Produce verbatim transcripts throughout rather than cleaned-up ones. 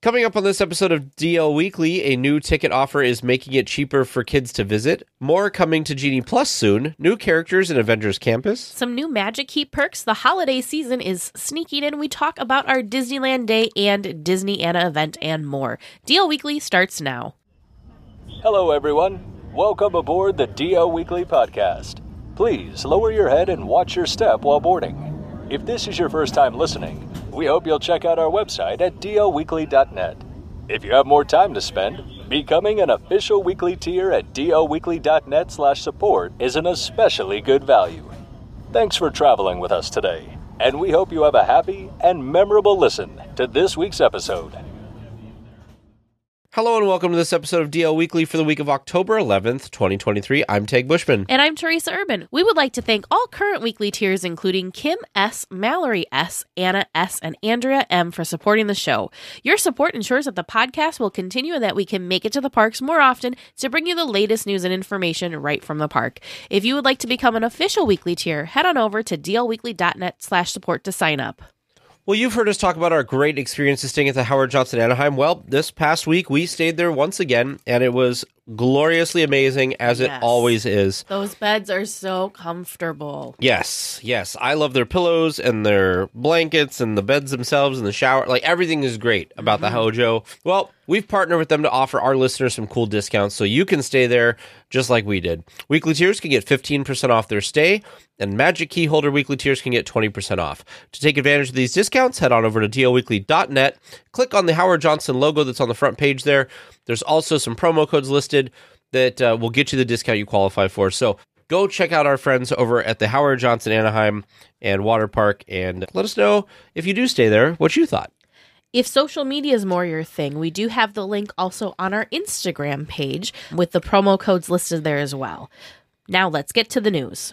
Coming up on this episode of D L Weekly, a new ticket offer is making it cheaper for kids to visit. More coming to Genie Plus soon. New characters in Avengers Campus. Some new Magic Key perks. The holiday season is sneaking in. We talk about our Disneyland Day and Disney Anna event and more. D L Weekly starts now. Hello, everyone. Welcome aboard the D L Weekly podcast. Please lower your head and watch your step while boarding. If this is your first time listening, we hope you'll check out our website at d l weekly dot net. If you have more time to spend, becoming an official weekly tier at d l weekly dot net slash support is an especially good value. Thanks for traveling with us today, and we hope you have a happy and memorable listen to this week's episode. Hello and welcome to this episode of D L Weekly for the week of October eleventh, twenty twenty-three. I'm Tag Bushman. And I'm Teresa Urban. We would like to thank all current weekly tiers, including Kim S., Mallory S., Anna S., and Andrea M. for supporting the show. Your support ensures that the podcast will continue and that we can make it to the parks more often to bring you the latest news and information right from the park. If you would like to become an official weekly tier, head on over to d l weekly dot net slash support to sign up. Well, you've heard us talk about our great experiences staying at the Howard Johnson Anaheim. Well, this past week, we stayed there once again, and it was gloriously amazing, as Yes. it always is. Those beds are so comfortable. Yes, yes. I love their pillows and their blankets and the beds themselves and the shower. Like, everything is great about Mm-hmm. the Hojo. Well, we've partnered with them to offer our listeners some cool discounts so you can stay there just like we did. Weekly tiers can get fifteen percent off their stay, and Magic Key Holder weekly tiers can get twenty percent off. To take advantage of these discounts, head on over to d l weekly dot net. Click on the Howard Johnson logo that's on the front page there. There's also some promo codes listed that uh, will get you the discount you qualify for. So go check out our friends over at the Howard Johnson Anaheim and Water Park and let us know, if you do stay there, what you thought. If social media is more your thing, we do have the link also on our Instagram page with the promo codes listed there as well. Now let's get to the news.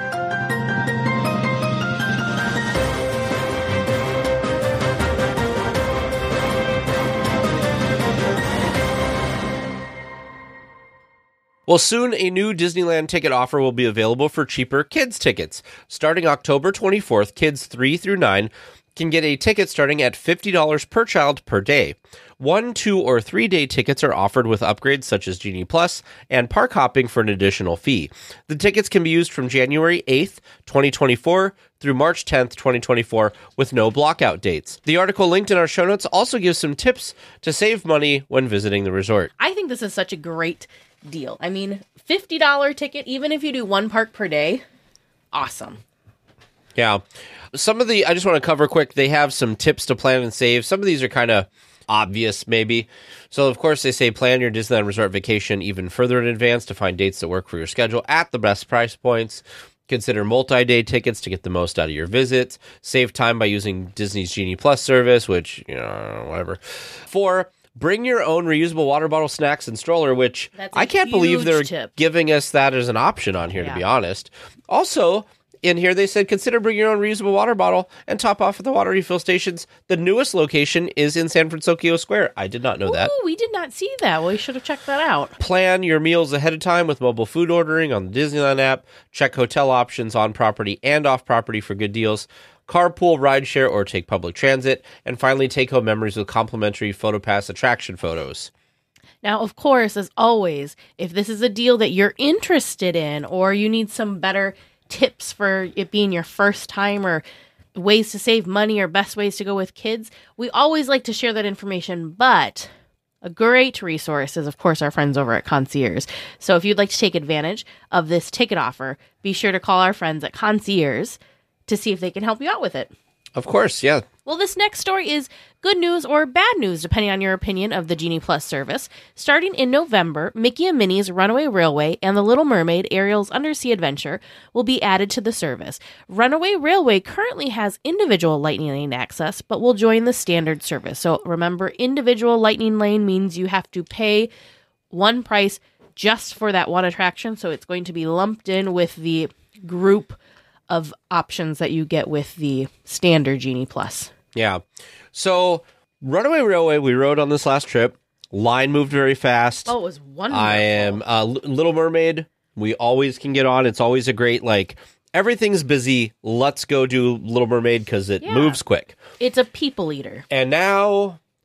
Well, soon a new Disneyland ticket offer will be available for cheaper kids tickets. Starting October twenty-fourth, kids three through nine can get a ticket starting at fifty dollars per child per day. One, two, or three-day tickets are offered with upgrades such as Genie Plus and park hopping for an additional fee. The tickets can be used from January eighth, twenty twenty-four through March tenth, twenty twenty-four with no blockout dates. The article linked in our show notes also gives some tips to save money when visiting the resort. I think this is such a great deal. I mean, fifty dollars ticket, even if you do one park per day, awesome. Yeah. Some of the, I just want to cover quick, they have some tips to plan and save. Some of these are kind of obvious, maybe. So, of course, they say plan your Disneyland Resort vacation even further in advance to find dates that work for your schedule at the best price points. Consider multi-day tickets to get the most out of your visit. Save time by using Disney's Genie Plus service, which, you know, whatever. Four, bring your own reusable water bottle, snacks, and stroller, which That's a I can't believe huge they're tip. giving us that as an option on here, Yeah. to be honest. Also, in here, they said, consider bringing your own reusable water bottle and top off at the water refill stations. The newest location is in San Francisco Square. I did not know that. Ooh, we did not see that. Well, we should have checked that out. Plan your meals ahead of time with mobile food ordering on the Disneyland app. Check hotel options on property and off property for good deals. Carpool, rideshare, or take public transit. And finally, take home memories with complimentary PhotoPass attraction photos. Now, of course, as always, if this is a deal that you're interested in or you need some better tips for it being your first time or ways to save money or best ways to go with kids, we always like to share that information, but a great resource is, of course, our friends over at Concierge. So if you'd like to take advantage of this ticket offer, be sure to call our friends at Concierge to see if they can help you out with it. Of course, yeah. Well, this next story is good news or bad news, depending on your opinion of the Genie Plus service. Starting in November, Mickey and Minnie's Runaway Railway and The Little Mermaid Ariel's Undersea Adventure will be added to the service. Runaway Railway currently has individual Lightning Lane access, but will join the standard service. So remember, individual Lightning Lane means you have to pay one price just for that one attraction, so it's going to be lumped in with the group of options that you get with the standard Genie Plus. Yeah. So, Runaway Railway, we rode on this last trip. Line moved very fast. Oh, it was wonderful. I am uh, L- Little Mermaid. We always can get on. It's always a great, like, everything's busy. Let's go do Little Mermaid because it Yeah. moves quick. It's a people eater. And now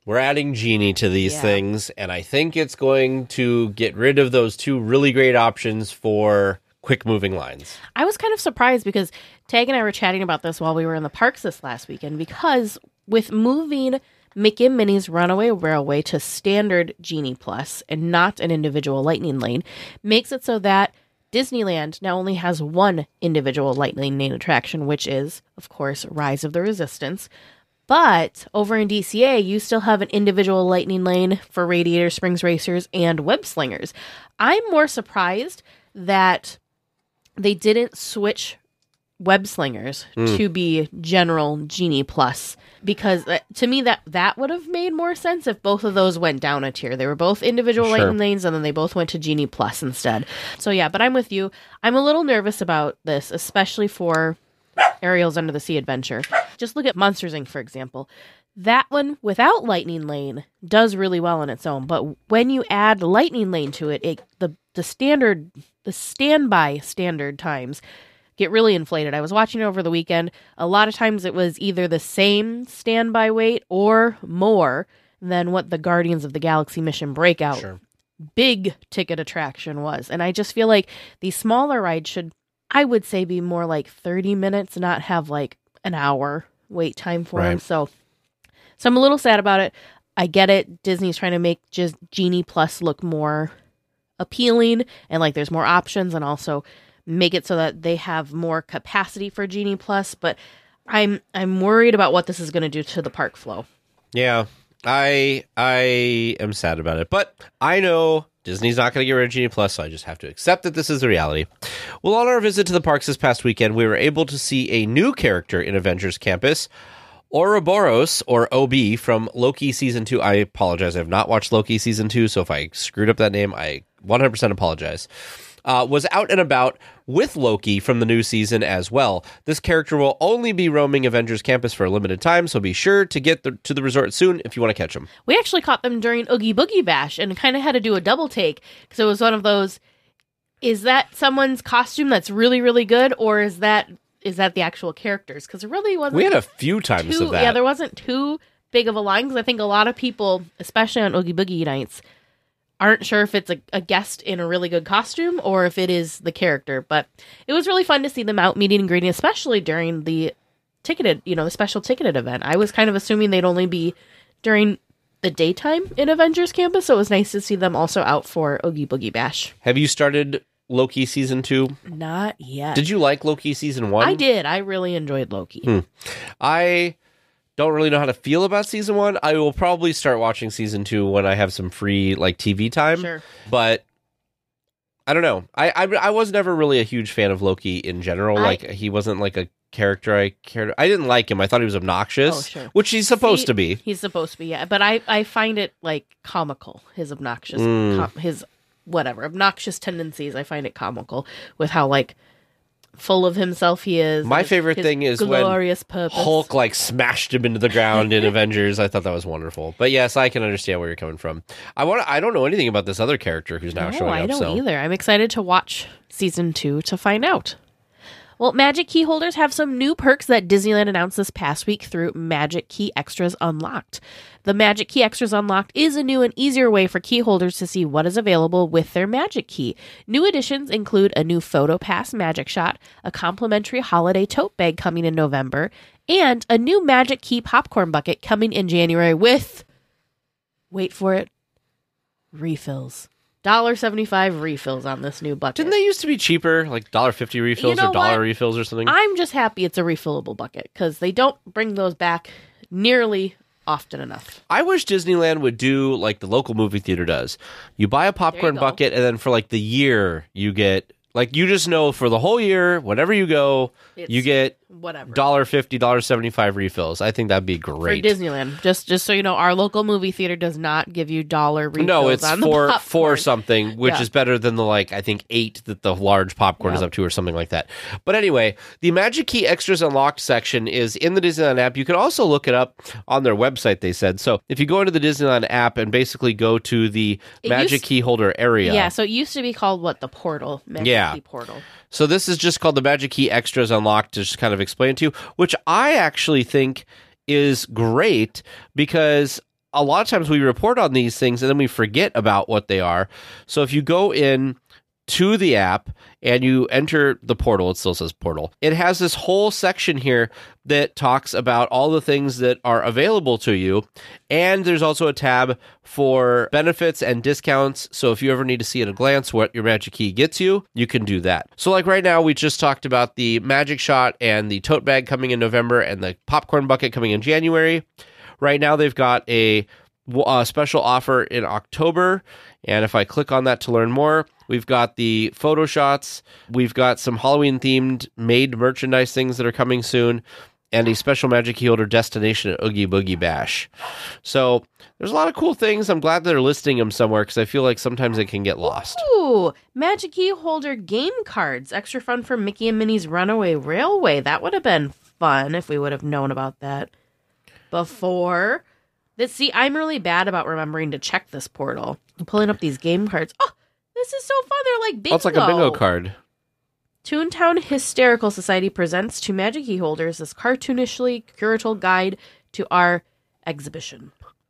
We're adding Genie to these Yeah. things, and I think it's going to get rid of those two really great options for quick moving lines. I was kind of surprised because Tag and I were chatting about this while we were in the parks this last weekend, because with moving Mickey and Minnie's Runaway Railway to standard Genie Plus and not an individual Lightning Lane, makes it so that Disneyland now only has one individual Lightning Lane attraction, which is, of course, Rise of the Resistance. But over in D C A, you still have an individual Lightning Lane for Radiator Springs Racers and Web Slingers. I'm more surprised that they didn't switch Web Slingers Mm. to be general Genie Plus, because uh, to me that that would have made more sense if both of those went down a tier. They were both individual Sure. Lightning Lanes, and then they both went to Genie Plus instead. So yeah, but I'm with you. I'm a little nervous about this, especially for Ariel's Under the Sea Adventure. Just look at Monsters, Incorporated, for example. That one without Lightning Lane does really well on its own, but when you add Lightning Lane to it, it the the standard the standby standard times get really inflated. I was watching it over the weekend. A lot of times it was either the same standby wait or more than what the Guardians of the Galaxy Mission Breakout Sure. big ticket attraction was. And I just feel like these smaller rides should, I would say, be more like thirty minutes, not have like an hour wait time for them. Right. So, so I'm a little sad about it. I get it. Disney's trying to make just Genie Plus look more appealing, and like there's more options, and also make it so that they have more capacity for Genie Plus. But I'm I'm worried about what this is going to do to the park flow. Yeah, I I am sad about it, but I know Disney's not going to get rid of Genie Plus, so I just have to accept that this is the reality. Well, on our visit to the parks this past weekend, we were able to see a new character in Avengers Campus, Ouroboros, or O B, from Loki Season two. I apologize, I have not watched Loki Season two, so if I screwed up that name, I one hundred percent apologize. Uh, was out and about with Loki from the new season as well. This character will only be roaming Avengers Campus for a limited time, so be sure to get the, to the resort soon if you want to catch him. We actually caught them during Oogie Boogie Bash and kind of had to do a double take because it was one of those, is that someone's costume that's really, really good, or is that is that the actual characters? Because it really wasn't. We had a few times too, of that. Yeah, there wasn't too big of a line, because I think a lot of people, especially on Oogie Boogie nights, aren't sure if it's a, a guest in a really good costume or if it is the character. But it was really fun to see them out meeting and greeting, especially during the ticketed, you know, the special ticketed event. I was kind of assuming they'd only be during the daytime in Avengers Campus, so it was nice to see them also out for Oogie Boogie Bash. Have you started Loki Season two? Not yet. Did you like Loki Season one? I did. I really enjoyed Loki. Hmm. I don't really know how to feel about Season one. I will probably start watching Season two when I have some free like T V time. Sure. But I don't know. I, I I was never really a huge fan of Loki in general. I- Like he wasn't like a character I cared. I didn't like him. I thought he was obnoxious, Oh, sure. which he's supposed See, to be. He's supposed to be, yeah. But I, I find it, like, comical, his obnoxious, Mm. com- his, whatever, obnoxious tendencies. I find it comical with how, like, full of himself he is. My his- favorite his thing is when glorious purpose. Hulk like smashed him into the ground in Avengers. I thought that was wonderful. But yes, I can understand where you're coming from. I want. I don't know anything about this other character who's now No, showing I up. don't so either. I'm excited to watch season two to find out. Well, Magic Key holders have some new perks that Disneyland announced this past week through Magic Key Extras Unlocked. The Magic Key Extras Unlocked is a new and easier way for key holders to see what is available with their Magic Key. New additions include a new Photo Pass Magic Shot, a complimentary holiday tote bag coming in November, and a new Magic Key popcorn bucket coming in January with, wait for it, refills. one dollar seventy-five refills on this new bucket. didn't they used to be cheaper, like one dollar fifty refills You know or dollar what? refills or something? I'm just happy it's a refillable bucket because they don't bring those back nearly often enough. I wish Disneyland would do like the local movie theater does. You buy a popcorn go. bucket, and then for like the year, you get like you just know for the whole year, whenever you go, It's you get whatever. one dollar fifty, one dollar seventy-five refills. I think that'd be For great. Disneyland, just just so you know, our local movie theater does not give you dollar refills. No, it's on the for popcorn. for something, which Yeah. is better than the like I think eight that the large popcorn is Yep. up to, or something like that. But anyway, the Magic Key Extras Unlocked section is in the Disneyland app. You can also look it up on their website. They said so. If you go into the Disneyland app and basically go to the It Magic used- Key Holder area, Yeah, so it used to be called what, the portal? Magic Yeah. Key portal. So this is just called the Magic Key Extras Unlocked, to just kind of explain to you, which I actually think is great because a lot of times we report on these things and then we forget about what they are. So if you go in to the app and you enter the portal, it still says portal. It has this whole section here that talks about all the things that are available to you. And there's also a tab for benefits and discounts. So if you ever need to see at a glance what your Magic Key gets you, you can do that. So like right now, we just talked about the Magic Shot and the tote bag coming in November and the popcorn bucket coming in January. Right now, they've got a, a special offer in October. And if I click on that to learn more, we've got the photo shots. We've got some Halloween-themed made merchandise things that are coming soon, and a special Magic Key holder destination at Oogie Boogie Bash. So there's a lot of cool things. I'm glad they're listing them somewhere because I feel like sometimes they can get lost. Ooh, Magic Key holder game cards. Extra fun for Mickey and Minnie's Runaway Railway. That would have been fun if we would have known about that before. This, see, I'm really bad about remembering to check this portal. I'm pulling up these game cards. Oh, this is so fun. They're like bingo. Oh, it's like a bingo card. Toontown Hysterical Society presents to Magic Key holders this cartoonishly curatorial guide to our exhibition.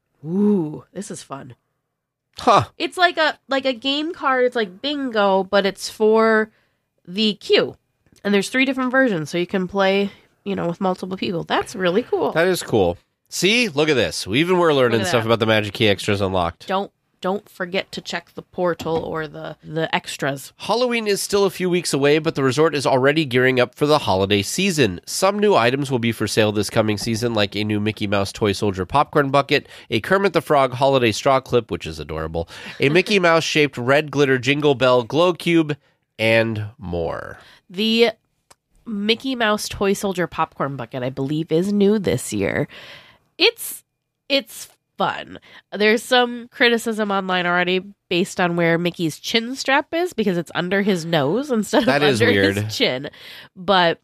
Ooh, this is fun. Huh. It's like a like a game card. It's like bingo, but it's for the queue. And there's three different versions, so you can play, you know, with multiple people. That's really cool. That is cool. See, look at this. We even were learning stuff about the Magic Key extras unlocked. Don't don't forget to check the portal or the, the extras. Halloween is still a few weeks away, but the resort is already gearing up for the holiday season. Some new items will be for sale this coming season, like a new Mickey Mouse Toy Soldier popcorn bucket, a Kermit the Frog holiday straw clip, which is adorable, a Mickey Mouse-shaped red glitter Jingle Bell glow cube, and more. The Mickey Mouse Toy Soldier popcorn bucket, I believe, is new this year. It's it's fun. There's some criticism online already based on where Mickey's chin strap is because it's under his nose instead that of is under weird. his chin. But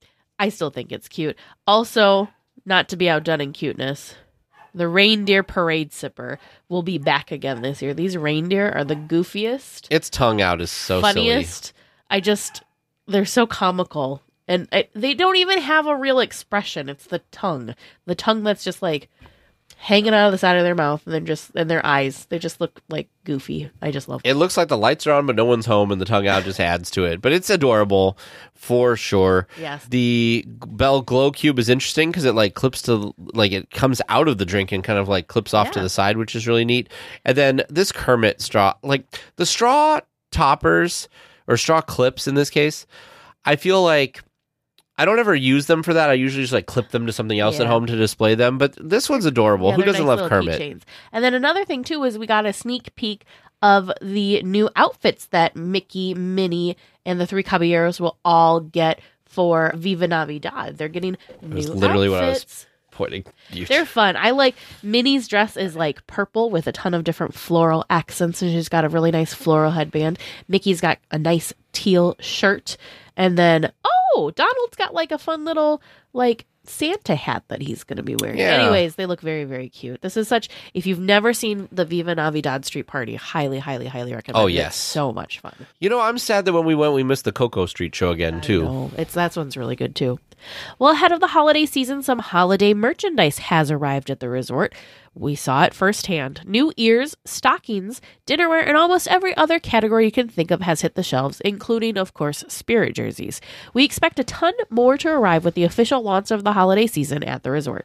I still think it's cute. Also, not to be outdone in cuteness, the reindeer parade sipper will be back again this year. These reindeer are the goofiest. Its tongue out is so funniest. silly. I just, they're so comical. And I, they don't even have a real expression. It's the tongue. The tongue that's just like hanging out of the side of their mouth and then just, and their eyes. They just look like goofy. I just love them. It looks like the lights are on, but no one's home, and the tongue out just adds to it. But it's adorable for sure. Yes. The Bell Glow Cube is interesting because it like clips to, like it comes out of the drink and kind of like clips off Yeah. to the side, which is really neat. And then this Kermit straw, like the straw toppers or straw clips in this case, I feel like I don't ever use them for that. I usually just like clip them to something else Yeah. at home to display them. But this one's adorable. Yeah, Who they're doesn't nice love little Kermit? keychains. And then another thing too is we got a sneak peek of the new outfits that Mickey, Minnie, and the three Caballeros will all get for Viva Navidad. They're getting new was literally what I was outfits. Pointing you. They're fun. I like Minnie's dress is like purple with a ton of different floral accents, and she's got a really nice floral headband. Mickey's got a nice teal shirt, and then oh, Donald's got like a fun little like Santa hat that he's going to be wearing. Yeah. Anyways, they look very, very cute. This is such, if you've never seen the Viva Navidad Street Party, highly, highly, highly recommend Oh, it. yes. It's so much fun. You know, I'm sad that when we went, we missed the Cocoa Street show again, too. No, it's that one's really good too. Well, ahead of the holiday season, some holiday merchandise has arrived at the resort. We saw it firsthand. New ears, stockings, dinnerware, and almost every other category you can think of has hit the shelves, including, of course, Spirit jerseys. We expect a ton more to arrive with the official launch of the holiday season at the resort.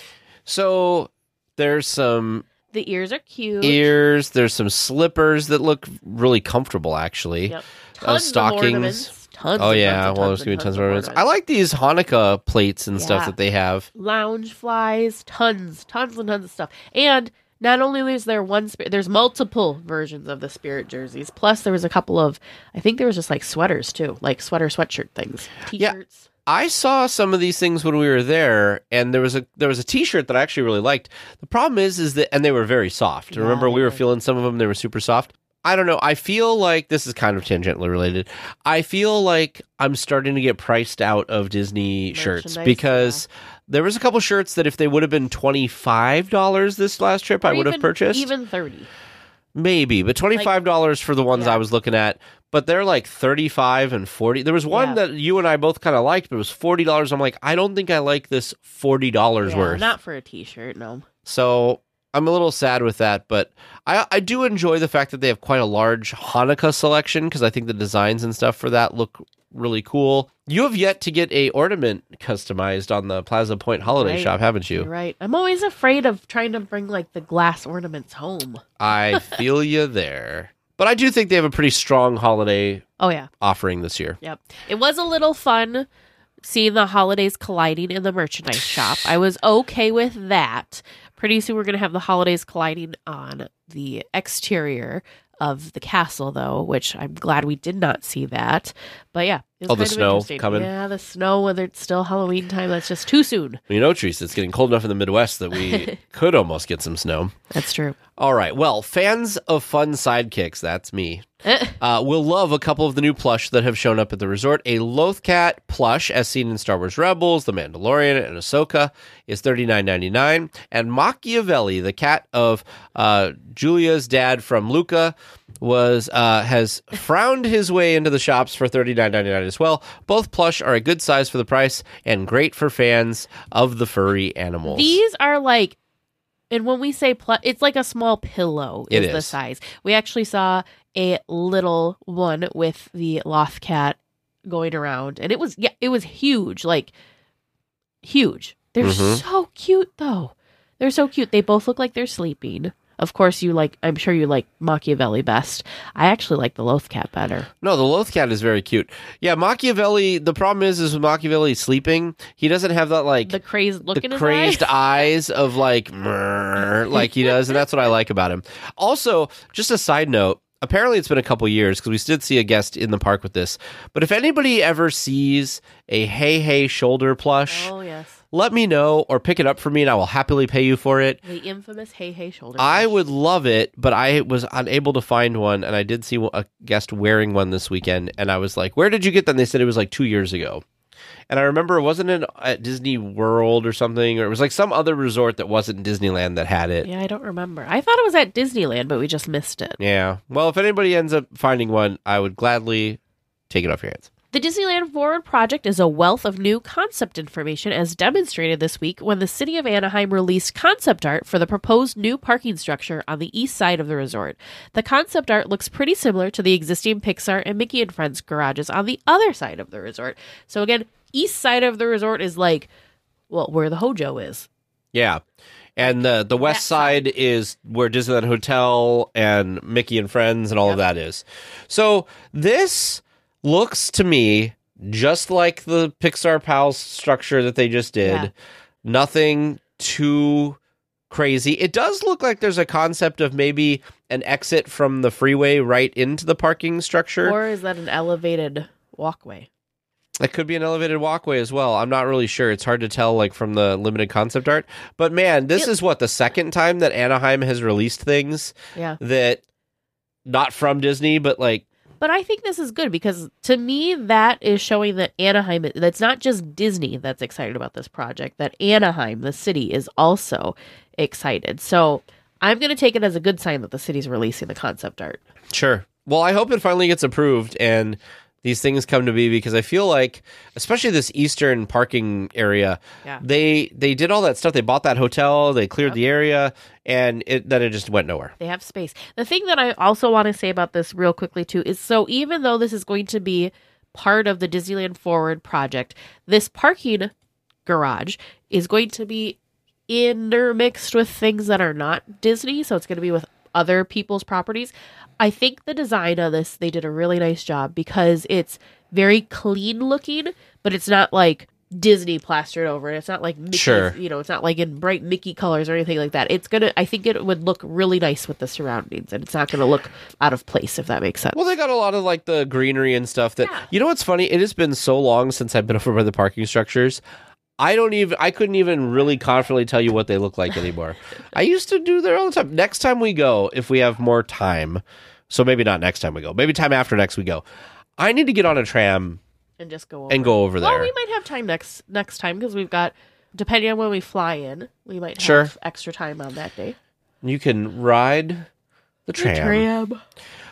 So there's some The ears are cute. ears. There's some slippers that look really comfortable, actually. Yep. Uh, Tons stockings. of ornaments. Tons Oh and yeah, tons and well, tons there's gonna and be tons of of ornaments. I like these Hanukkah plates and stuff Yeah. that they have. Lounge flies, tons, tons and tons of stuff. And not only is there one spirit, there's multiple versions of the Spirit jerseys. Plus, there was a couple of, I think there was just like sweaters too, like sweater sweatshirt things, Yeah. t-shirts. I saw some of these things when we were there, and there was a there was a T-shirt that I actually really liked. The problem is, is that and they were very soft. Yeah, Remember, we they were were. feeling some of them; they were super soft. I don't know. I feel like this is kind of tangentially related. I feel like I'm starting to get priced out of Disney shirts Merchandise, because there was a couple shirts that if they would have been twenty-five dollars this last trip, I Or would have even- purchased. Even thirty. Maybe, but twenty-five dollars for the ones yeah. I was looking at, but they're like thirty-five and forty. There was one Yeah. that you and I both kind of liked, but it was forty dollars. I'm like, I don't think I like this forty dollars Yeah, worth. not for a t-shirt, no. So I'm a little sad with that, but I, I do enjoy the fact that they have quite a large Hanukkah selection because I think the designs and stuff for that look really cool. You have yet to get a ornament customized on the Plaza Point holiday Right. shop, haven't you? You're right. I'm always afraid of trying to bring like the glass ornaments home. I feel you there. But I do think they have a pretty strong holiday Oh yeah. offering this year. Yep. It was a little fun seeing the holidays colliding in the merchandise shop. I was okay with that. Pretty soon we're going to have the holidays colliding on the exterior of the castle, though, which I'm glad we did not see that. But yeah, it was Oh, the kind of snow interesting. coming? Yeah, the snow, whether it's still Halloween time, that's just too soon. You know, Teresa, it's getting cold enough in the Midwest that we could almost get some snow. That's true. All right. Well, fans of fun sidekicks, that's me, uh, will love a couple of the new plush that have shown up at the resort. A Lothcat plush, as seen in Star Wars Rebels, The Mandalorian, and Ahsoka, is thirty-nine ninety-nine. And Machiavelli, the cat of uh, Julia's dad from Luca, was uh, has frowned his way into the shops for thirty-nine ninety-nine as well. Both plush are a good size for the price and great for fans of the furry animals. These are like, and when we say pl- it's like a small pillow is, It the is. size. We actually saw a little one with the Lothcat going around, and it was yeah, it was huge, like huge. They're Mhm. so cute though. They're so cute. They both look like they're sleeping. Of course, you like. I'm sure you like Machiavelli best. I actually like the Lothcat better. No, the Lothcat is very cute. Yeah, Machiavelli, the problem is, is with Machiavelli sleeping, he doesn't have that, like, The crazed look the in his crazed eyes. eyes of, like, "Mrrr," like he does, and that's what I like about him. Also, just a side note, apparently it's been a couple years, because we did see a guest in the park with this, but if anybody ever sees a Hey Hey shoulder plush, Oh yes, let me know, or pick it up for me, and I will happily pay you for it. the infamous Hey Hey shoulder. I brush. would love it, but I was unable to find one, and I did see a guest wearing one this weekend, and I was like, where did you get that? And they said it was like two years ago. And I remember it wasn't in, at Disney World or something, or it was like some other resort that wasn't Disneyland that had it. Yeah, I don't remember. I thought it was at Disneyland, but we just missed it. Yeah. Well, if anybody ends up finding one, I would gladly take it off your hands. The Disneyland Forward project is a wealth of new concept information as demonstrated this week when the city of Anaheim released concept art for the proposed new parking structure on the east side of the resort. The concept art looks pretty similar to the existing Pixar and Mickey and Friends garages on the other side of the resort. So again, east side of the resort is like, well, where the Hojo is. Yeah. And the the west That side. side is where Disneyland Hotel and Mickey and Friends and all of that is. So this looks to me just like the Pixar Pals structure that they just did. Yeah. Nothing too crazy. It does look like there's a concept of maybe an exit from the freeway right into the parking structure. Or is that an elevated walkway? It could be an elevated walkway as well. I'm not really sure. It's hard to tell, like, from the limited concept art. But man, this It- is what, the second time that Anaheim has released things Yeah. that not from Disney, but like, But I think this is good because to me, that is showing that Anaheim, that's not just Disney that's excited about this project, that Anaheim, the city, is also excited. So I'm going to take it as a good sign that the city's releasing the concept art. sure. Well, I hope it finally gets approved and these things come to be, because I feel like, especially this eastern parking area, Yeah. they they did all that stuff. They bought that hotel, they cleared Yep. the area, and it then it just went nowhere. They have space. The thing that I also want to say about this real quickly, too, is so even though this is going to be part of the Disneyland Forward project, this parking garage is going to be intermixed with things that are not Disney. So it's going to be with other people's properties. I think the design of this, they did a really nice job because it's very clean looking, but it's not like Disney plastered over it. It's not like Mickey's, Sure. you know, it's not like in bright Mickey colors or anything like that. It's gonna, I think it would look really nice with the surroundings, and it's not gonna look out of place, if that makes sense. Well, they got a lot of like the greenery and stuff that, Yeah. you know what's funny? It has been so long since I've been over by the parking structures. I don't even, I couldn't even really confidently tell you what they look like anymore. I used to do there all the time. Next time we go, if we have more time, so maybe not next time we go, maybe time after next we go, I need to get on a tram and just go over. and go over there. Well, we might have time next next time because we've got, depending on when we fly in, we might have Sure. extra time on that day. You can ride the tram. Tram.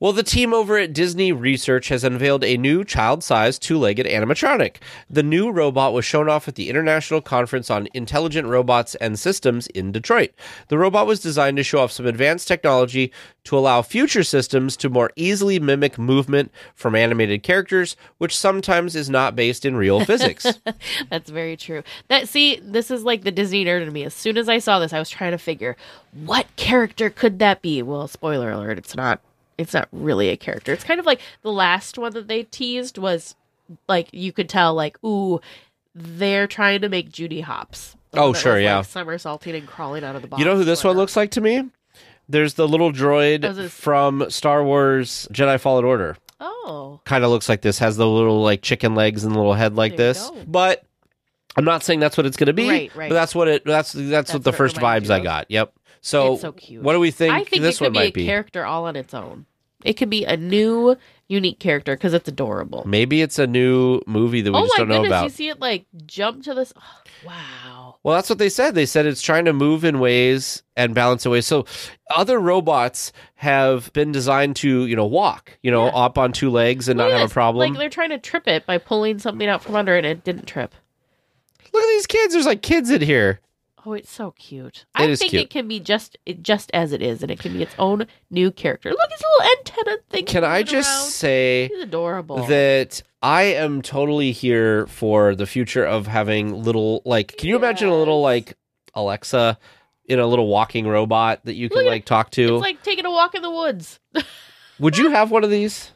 Well, the team over at Disney Research has unveiled a new child-sized two-legged animatronic. The new robot was shown off at the International Conference on Intelligent Robots and Systems in Detroit. The robot was designed to show off some advanced technology to allow future systems to more easily mimic movement from animated characters, which sometimes is not based in real physics. That's very true. That see, this is like the Disney nerd in me. As soon as I saw this, I was trying to figure what character could that be. Well, spoiler alert, it's not. It's not really a character. It's kind of like the last one that they teased was like you could tell like, ooh, they're trying to make Judy Hopps. The Oh, one that sure, was, yeah. Like, somersaulting and crawling out of the box. You know who this one whatnot. looks like to me? There's the little droid Oh, is this- from Star Wars Jedi Fallen Order. Oh, Kind of looks like this, has the little like chicken legs and little head like There you this. go. But I'm not saying that's what it's going to be. Right, right. But that's what it that's that's, That's what the what it first reminded vibes you I of. got. Yep. So, it's so cute. what do we think, I think this it could one be might a be? character all on its own. It could be a new, unique character because it's adorable. Maybe it's a new movie that we Oh just my don't know goodness! about. You see it like jump to this. Oh, wow. Well, that's what they said. They said it's trying to move in ways and balance in ways. So other robots have been designed to, you know, walk, you know, Yeah. up on two legs and Look not at have a this. problem. Like they're trying to trip it by pulling something out from under it, and it didn't trip. Look at these kids. There's like kids in here. Oh, it's so cute. It I is think cute. it can be just it, just as it is, and it can be its own new character. Look, his little antenna thing. Can I moving just around. say He's adorable. that I am totally here for the future of having little, like, can you imagine a little, Yes. like, Alexa in a little walking robot that you can, Look at- like, talk to? It's like taking a walk in the woods. Would you have one of these?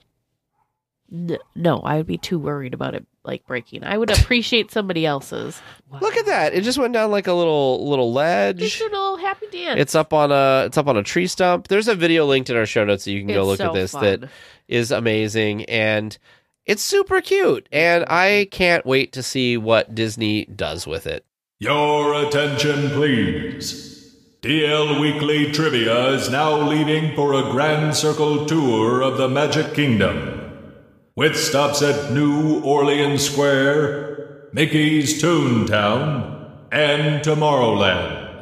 N- No, I would be too worried about it like breaking. I would appreciate somebody else's. Wow. Look at that. It just went down like a little little Just ledge. a little happy dance. It's up on a it's up on a tree stump. There's a video linked in our show notes so you can go It's look so at this fun. that is amazing, and it's super cute, and I can't wait to see what Disney does with it. Your attention, please. D L Weekly Trivia is now leaving for a grand circle tour of the Magic Kingdom, with stops at New Orleans Square, Mickey's Toontown, and Tomorrowland.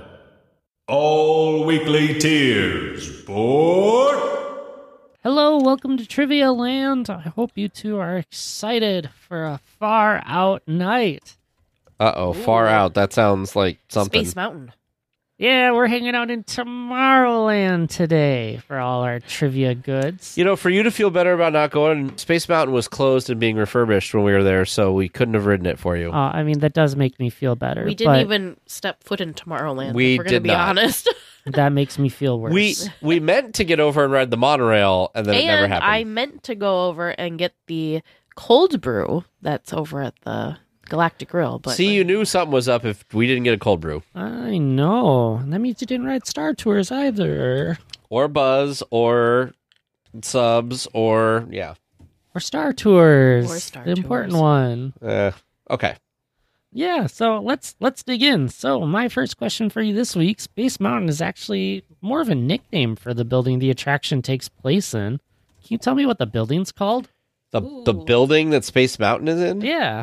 All weekly tiers board. Hello, welcome to Trivia Land. I hope you two are excited for a far out night. Uh oh, far Ooh. out. That sounds like something. Space Mountain. Yeah, we're hanging out in Tomorrowland today for all our trivia goods. You know, for you to feel better about not going, Space Mountain was closed and being refurbished when we were there, so we couldn't have ridden it for you. Uh, I mean, that does make me feel better. We didn't but even step foot in Tomorrowland. We if we're gonna did be not. honest. that makes me feel worse. we we meant to get over and ride the monorail, and then it never and happened. I meant to go over and get the cold brew that's over at the Galactic Grill. But See, you knew something was up if we didn't get a cold brew. I know. That means you didn't ride Star Tours either. Or Buzz, or Subs, or, yeah. Or Star Tours. Or Star the important Tours. one. Uh, okay. Yeah, so let's let's dig in. So my first question for you this week, Space Mountain is actually more of a nickname for the building the attraction takes place in. Can you tell me what the building's called? The, the Ooh. building that Space Mountain is in? Yeah.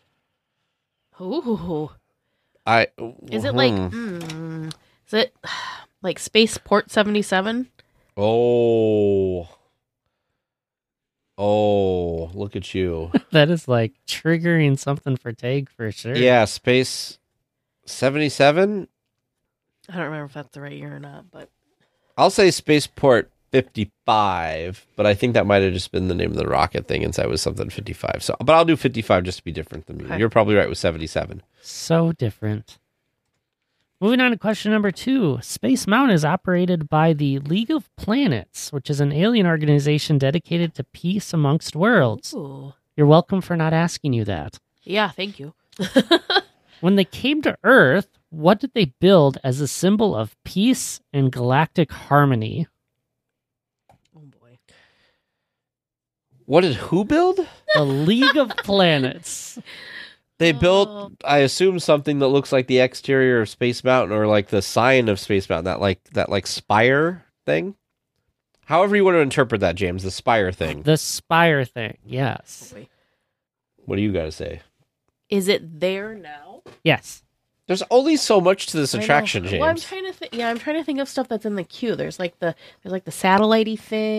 ooh, I is it like? hmm. Mm, is it like Spaceport seventy-seven? Oh. Oh, look at you. That is like triggering something for Tag for sure. Yeah, Space seventy-seven? I don't remember if that's the right year or not, but I'll say Spaceport fifty-five, but I think that might have just been the name of the rocket thing inside was something fifty-five. So, but I'll do fifty-five just to be different than you. Okay. You're probably right with seventy-seven. So different. Moving on to question number two. Space Mountain is operated by the League of Planets, which is an alien organization dedicated to peace amongst worlds. ooh, You're welcome for not asking you that. yeah, thank you. When they came to Earth, what did they build as a symbol of peace and galactic harmony? Oh boy, What did who build? The League of Planets. They Oh. built, I assume, something that looks like the exterior of Space Mountain or like the sign of Space Mountain, that like that like spire thing. However you want to interpret that, James, the spire thing. The Spire thing, yes. boy. What do you got to say? Is it there now? Yes. There's only so much to this I know. attraction, James. Well, I'm trying to think. Yeah, I'm trying to think of stuff that's in the queue. There's like the there's like the satellite-y thing,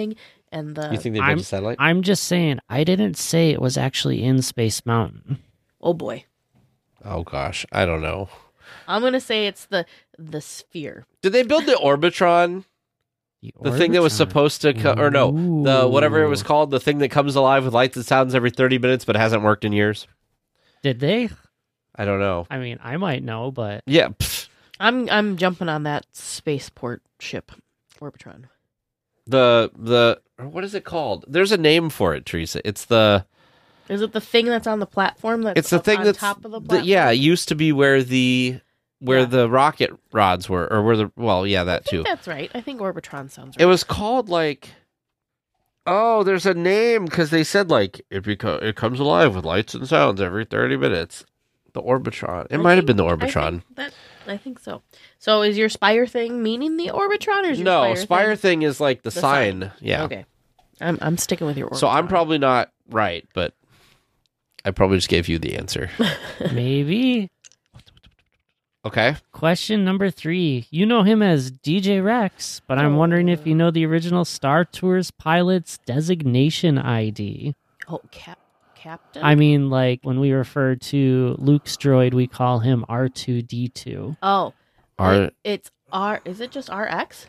and the You think they built I'm, a satellite? I'm just saying, I didn't say it was actually in Space Mountain. oh boy, Oh gosh, I don't know. I'm gonna say it's the the sphere. Did they build the Orbitron? The thing that was Orbitron. supposed to, co- or no, the whatever it was Ooh. called, the thing that comes alive with lights and sounds every thirty minutes, but hasn't worked in years. Did they? I don't know. I mean, I might know, but Yeah, pfft. I'm I'm jumping on that spaceport ship, Orbitron. the the what is it called? There's a name for it, Teresa. It's the Is it the thing that's on the platform? That's it's the up thing on that's top of the the- platform. yeah, it used to be where the where Yeah. the rocket rods were, or where the well, yeah, that I think too. that's right. I think Orbitron sounds right. It was called like. Oh, there's a name because they said like it beco- it comes alive with lights and sounds every thirty minutes. The Orbitron. It I might have been think- the I Orbitron. think that I think so. So is your Spire thing meaning the Orbitron, or is your No, Spire, Spire thing? thing is like the, The sign. sign. Yeah. Okay, I'm I'm sticking with your Orbitron. So I'm probably not right, but I probably just gave you the answer. maybe. Okay. Question number three. You know him as D J Rex, but I'm wondering if you know the original Star Tours pilot's designation I D. oh cap captain. I mean, like when we refer to Luke's droid, we call him R two D two. oh R it- it's R. Is it just R X?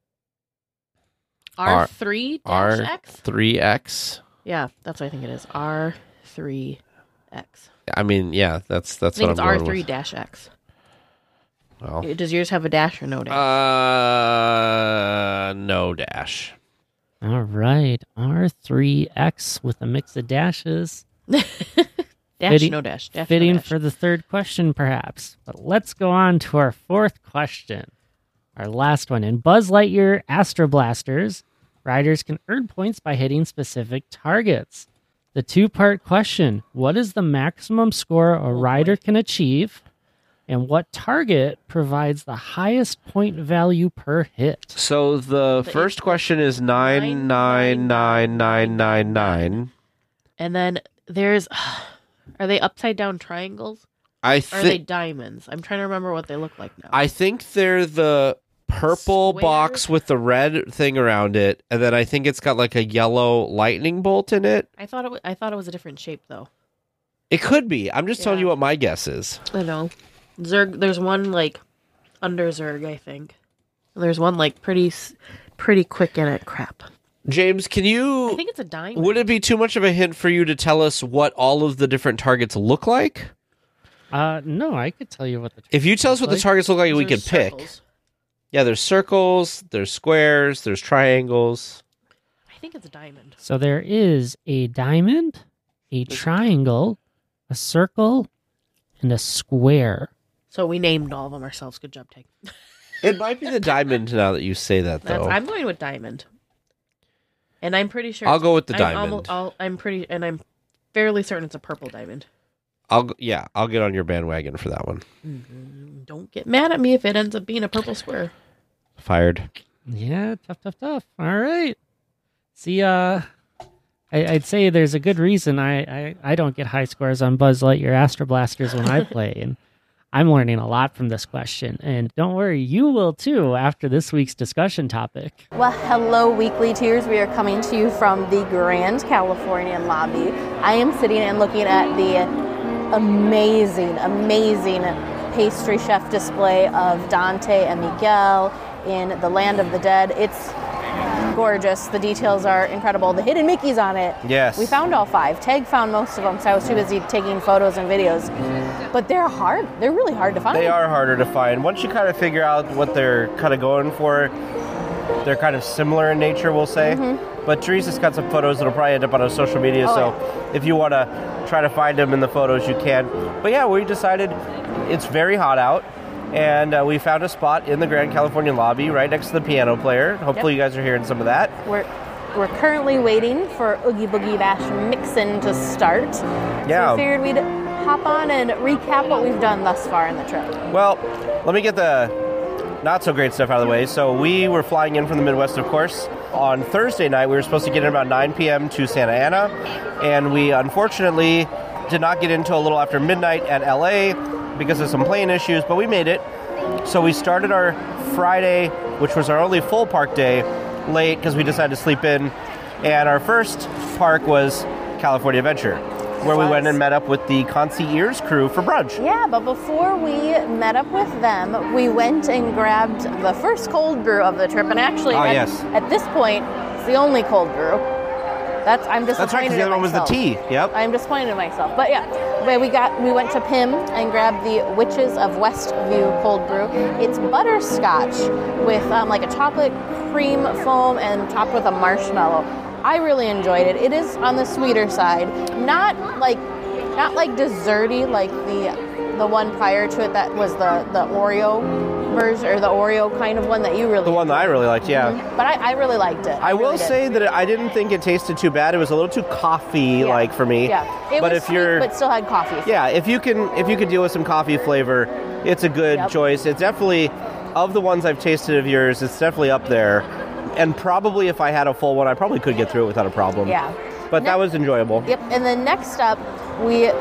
R- R three R X. three X. Yeah, that's what I think it is. R three X. I mean, yeah, that's I that's think what it's I'm R going three with. dash X. Well, Does yours have a dash or no dash? uh, no dash. All right, R three X with a mix of dashes. dash fitting- no dash. Dash, Fitting no dash. for the third question, perhaps. But let's go on to our fourth question. Our last one. In Buzz Lightyear Astro Blasters, riders can earn points by hitting specific targets. The two-part question, what is the maximum score a rider can achieve? And what target provides the highest point value per hit? So the, The first question is nine nine nine nine nine nine. And then there's, are they upside down triangles? I Or are they think diamonds? I'm trying to remember what they look like now. I think they're the purple Square? box with the red thing around it, and then I think it's got like a yellow lightning bolt in it. I thought it. Was, I thought it was a different shape though. It could be. I'm just telling Yeah. you what my guess is. I know. Zerg. There's one like under Zerg, I think. There's one like pretty, s- pretty quick in it. Crap. James, can I you? think it's a diamond. Would it be too much of a hint for you to tell us what all of the different targets look like? Uh, no, I could tell you what the. If you tell us what the Like- targets look like, we There's could pick. circles. Yeah, there's circles, there's squares, there's triangles. I think it's a diamond. So there is a diamond, a triangle, a circle, and a square. So we named all of them ourselves. Good job, Tig. It might be the diamond now that you say that, That's, though. I'm going with diamond. And I'm pretty sure. I'll it's- go with the I'm diamond. almo- I'll, I'm pretty, and I'm fairly certain it's a purple diamond. I'll g- yeah, I'll get on your bandwagon for that one. Mm, Don't get mad at me if it ends up being a purple square. Fired. Yeah, tough, tough, tough. All right. See, uh, I, I'd say there's a good reason I, I, I don't get high scores on Buzz Lightyear Astro Blasters when I play, and I'm learning a lot from this question. And don't worry, you will too after this week's discussion topic. Well, hello, Weekly Tears. We are coming to you from the Grand Californian lobby. I am sitting and looking at the amazing, amazing pastry chef display of Dante and Miguel in the Land of the Dead. It's gorgeous. The details are incredible. The hidden Mickeys on it. Yes. We found all five. Tag found most of them, so I was too busy taking photos and videos. But they're hard. They're really hard to find. They are harder to find. Once you kind of figure out what they're kind of going for, they're kind of similar in nature, we'll say. But Teresa's got some photos that'll probably end up on her social media, Oh, so if you want to try to find them in the photos, you can. But yeah, we decided it's very hot out, and uh, we found a spot in the Grand Californian lobby right next to the piano player. Hopefully you guys are hearing some of that. We're we're currently waiting for Oogie Boogie Bash Mixin' to start. Yeah. So we figured we'd hop on and recap what we've done thus far in the trip. Well, let me get the not so great stuff out of the way. So we were flying in from the Midwest, of course. On Thursday night, we were supposed to get in about nine p.m. to Santa Ana, and we unfortunately did not get in until a little after midnight at L A because of some plane issues, but we made it. So we started our Friday, which was our only full park day, late because we decided to sleep in And our first park was California Adventure, where we was. went and met up with the Concierge crew for brunch. Yeah, but before we met up with them, we went and grabbed the first cold brew of the trip. And actually, Oh, at, yes. at this point, it's the only cold brew. That's I'm disappointed. That's right, because the other in one was the myself. tea. Yep. I'm disappointed in myself. But yeah, but we got we went to P I M and grabbed the Witches of Westview cold brew. It's butterscotch with um, like a chocolate cream foam and topped with a marshmallow. I really enjoyed it. It is on the sweeter side, not like not like desserty like the the one prior to it that was the the Oreo version or the Oreo kind of one that you really The one that I really liked, yeah. Mhm. But I, I really liked it. I will really did. say that I didn't think it tasted too bad. It was a little too coffee-like Yeah. for me. Yeah, it but was if sweet, you're, but still had coffee. yeah, if you can, if you could deal with some coffee flavor, it's a good Yep. choice. It's definitely, of the ones I've tasted of yours, it's definitely up there. And probably if I had a full one, I probably could get through it without a problem. Yeah. But that Ne- was enjoyable. Yep. And then next up, we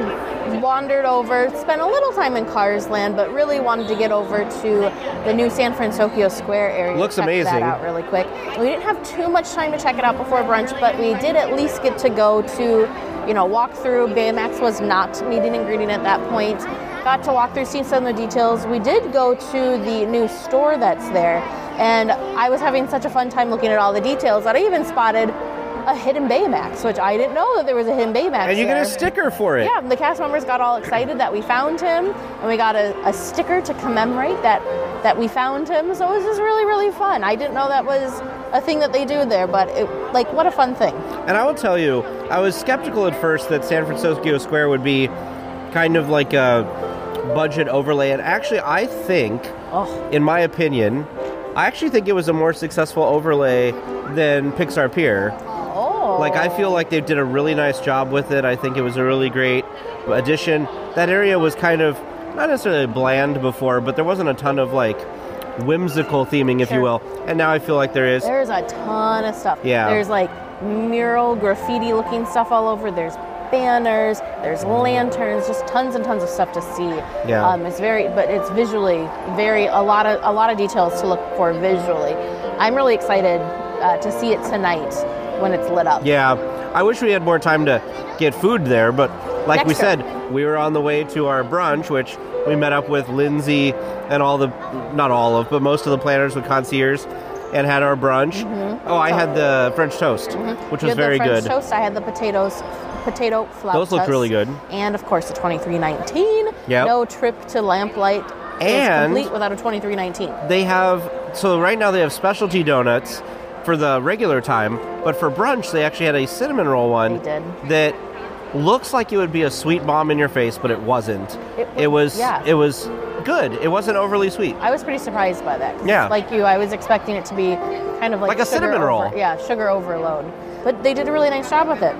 wandered over, spent a little time in Cars Land, but really wanted to get over to the new San Francisco Square area. Looks Check amazing. that out really quick. We didn't have too much time to check it out before brunch, but we did at least get to go to, you know, walk through. Baymax was not meeting and greeting at that point. Got to walk through, see some of the details. We did go to the new store that's there, and I was having such a fun time looking at all the details that I even spotted a hidden Baymax, which I didn't know that there was a hidden Baymax And you get there. a sticker for it. Yeah, the cast members got all excited that we found him, and we got a, a sticker to commemorate that that we found him. So it was just really, really fun. I didn't know that was a thing that they do there, but it, like, what a fun thing. And I will tell you, I was skeptical at first that San Francisco Square would be kind of like a budget overlay. And actually, I think, Oh, in my opinion, I actually think it was a more successful overlay than Pixar Pier. oh. Like, I feel like they did a really nice job with it. I think it was a really great addition. That area was kind of, not necessarily bland before, but there wasn't a ton of, like, whimsical theming, if Sure. you will. And now I feel like there is. There's a ton of stuff. Yeah. There's like mural graffiti looking stuff all over. There's banners, there's lanterns, just tons and tons of stuff to see. Yeah. Um, it's very, but it's visually very, a lot of, a lot of details to look for visually. I'm really excited uh, to see it tonight when it's lit up. Yeah, I wish we had more time to get food there, but like Next we trip. said, we were on the way to our brunch, which we met up with Lindsay and all the, not all of, but most of the planners with Concierge, and had our brunch. Oh, I had the French toast, which You was had very the French good. toast. I had the potatoes, potato flautas. Those looked really good. And of course the twenty-three nineteen. Yep. No trip to Lamplight is And- complete without a twenty-three nineteen. They have, so right now they have specialty donuts for the regular time, but for brunch they actually had a cinnamon roll one They did. that looks like it would be a sweet bomb in your face, but it wasn't. It It was- was, yeah. it was good. It wasn't overly sweet. I was pretty surprised by that. 'cause Yeah. Like you, I was expecting it to be kind of like, Like a sugar cinnamon over- roll. Yeah, sugar overload. But they did a really nice job with it.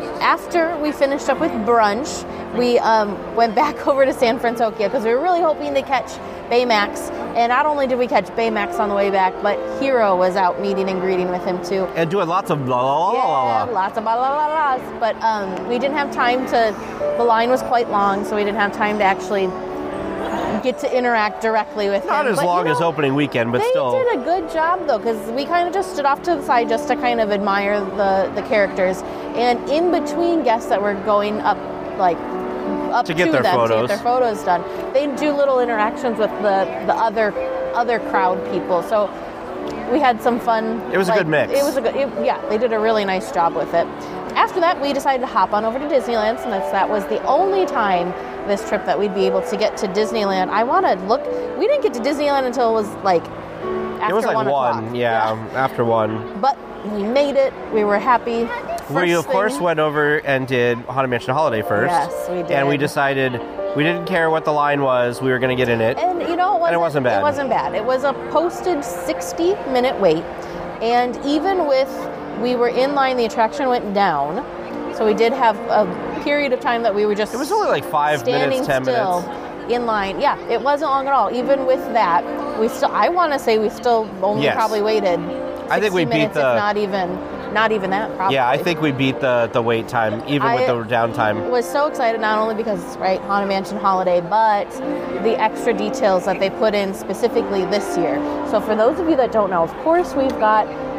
After we finished up with brunch, we um, went back over to San Francisco because we were really hoping to catch Baymax. And not only did we catch Baymax on the way back, but Hero was out meeting and greeting with him too. And doing lots of blah, blah, blah, Yeah, blah, blah. lots of blah, blah, blah, blahs. But um, we didn't have time to, the line was quite long, so we didn't have time to actually get to interact directly with Not him. as But, you long know, as opening weekend, but they still. did a good job though, because we kind of just stood off to the side just to kind of admire the, the characters. And in between guests that were going up, like up To get their them to photos. get their photos done, they do little interactions with the the other other crowd people. So we had some fun. It was a like, good mix. It was a good, it, yeah. They did a really nice job with it. After that, we decided to hop on over to Disneyland, and that's, that was the only time this trip that we'd be able to get to Disneyland. I want to look. We didn't get to Disneyland until it was like after It was like one, one, o'clock. yeah, after one. But we made it. We were happy. Where you, of First course, thing- went over and did Haunted Mansion Holiday first. Yes, we And we did. decided we didn't care what the line was. We were going to get in it. And you know, it wasn't, it wasn't bad. It wasn't bad. It was a posted sixty minute wait. And even with, we were in line, the attraction went down. So we did have a period of time that we were just It was only like five standing minutes, ten still minutes. in line. Yeah, it wasn't long at all. Even with that, we still, I want to say we still only Yes. probably waited I think we sixty beat minutes, the- if not even, not even that, probably. Yeah, I think we beat the, the wait time, even with I- the downtime. was so excited, not only because it's right Haunted Mansion Holiday, but the extra details that they put in specifically this year. So for those of you that don't know, of course we've got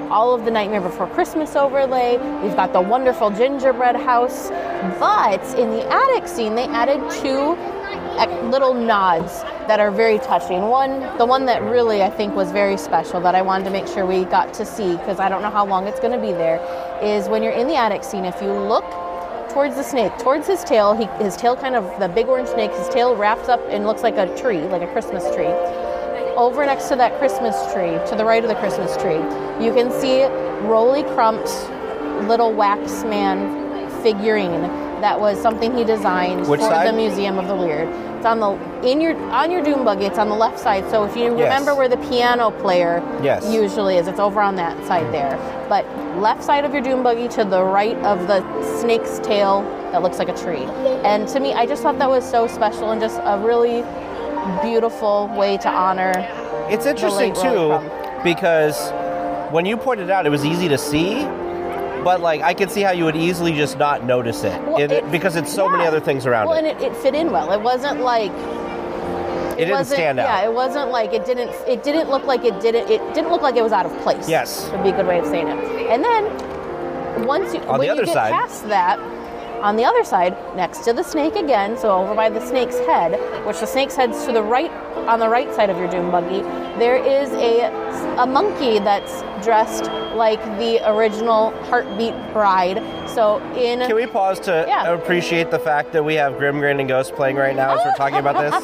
all of the Nightmare Before Christmas overlay. We've got the wonderful gingerbread house. But in the attic scene, they added two little nods that are very touching. One, the one that really I think was very special that I wanted to make sure we got to see, because I don't know how long it's going to be there, is when you're in the attic scene, if you look towards the snake, towards his tail, he, his tail kind of, the big orange snake, his tail wraps up and looks like a tree, like a Christmas tree. Over next to that Christmas tree, to the right of the Christmas tree, you can see Rolly Crump's little wax man figurine. That was something he designed Which for side? the Museum of the Weird. It's on the in your on your doom buggy. It's on the left side. So if you remember Yes. where the piano player Yes. usually is, it's over on that side there. But left side of your doom buggy to the right of the snake's tail that looks like a tree. And to me, I just thought that was so special and just a really beautiful way to honor. It's interesting late Rolly too, Crump. because when you pointed it out, it was easy to see. But like, I could see how you would easily just not notice it, Well, It- it- because it's so yeah. many other things around Well, it. and it, it fit in well. It wasn't like It didn't wasn't, stand out. Yeah, it wasn't like it didn't. It didn't look like it didn't. It didn't look like it was out of place. Yes. would be a good way of saying it. And then once you On when the other you get side- past that, on the other side, next to the snake again, so over by the snake's head, which the snake's head's to the right, on the right side of your doom buggy, there is a a monkey that's dressed like the original Heartbeat Bride. So in Can we pause to Yeah. appreciate the fact that we have Grim Grin and Ghost playing right now as we're talking about this?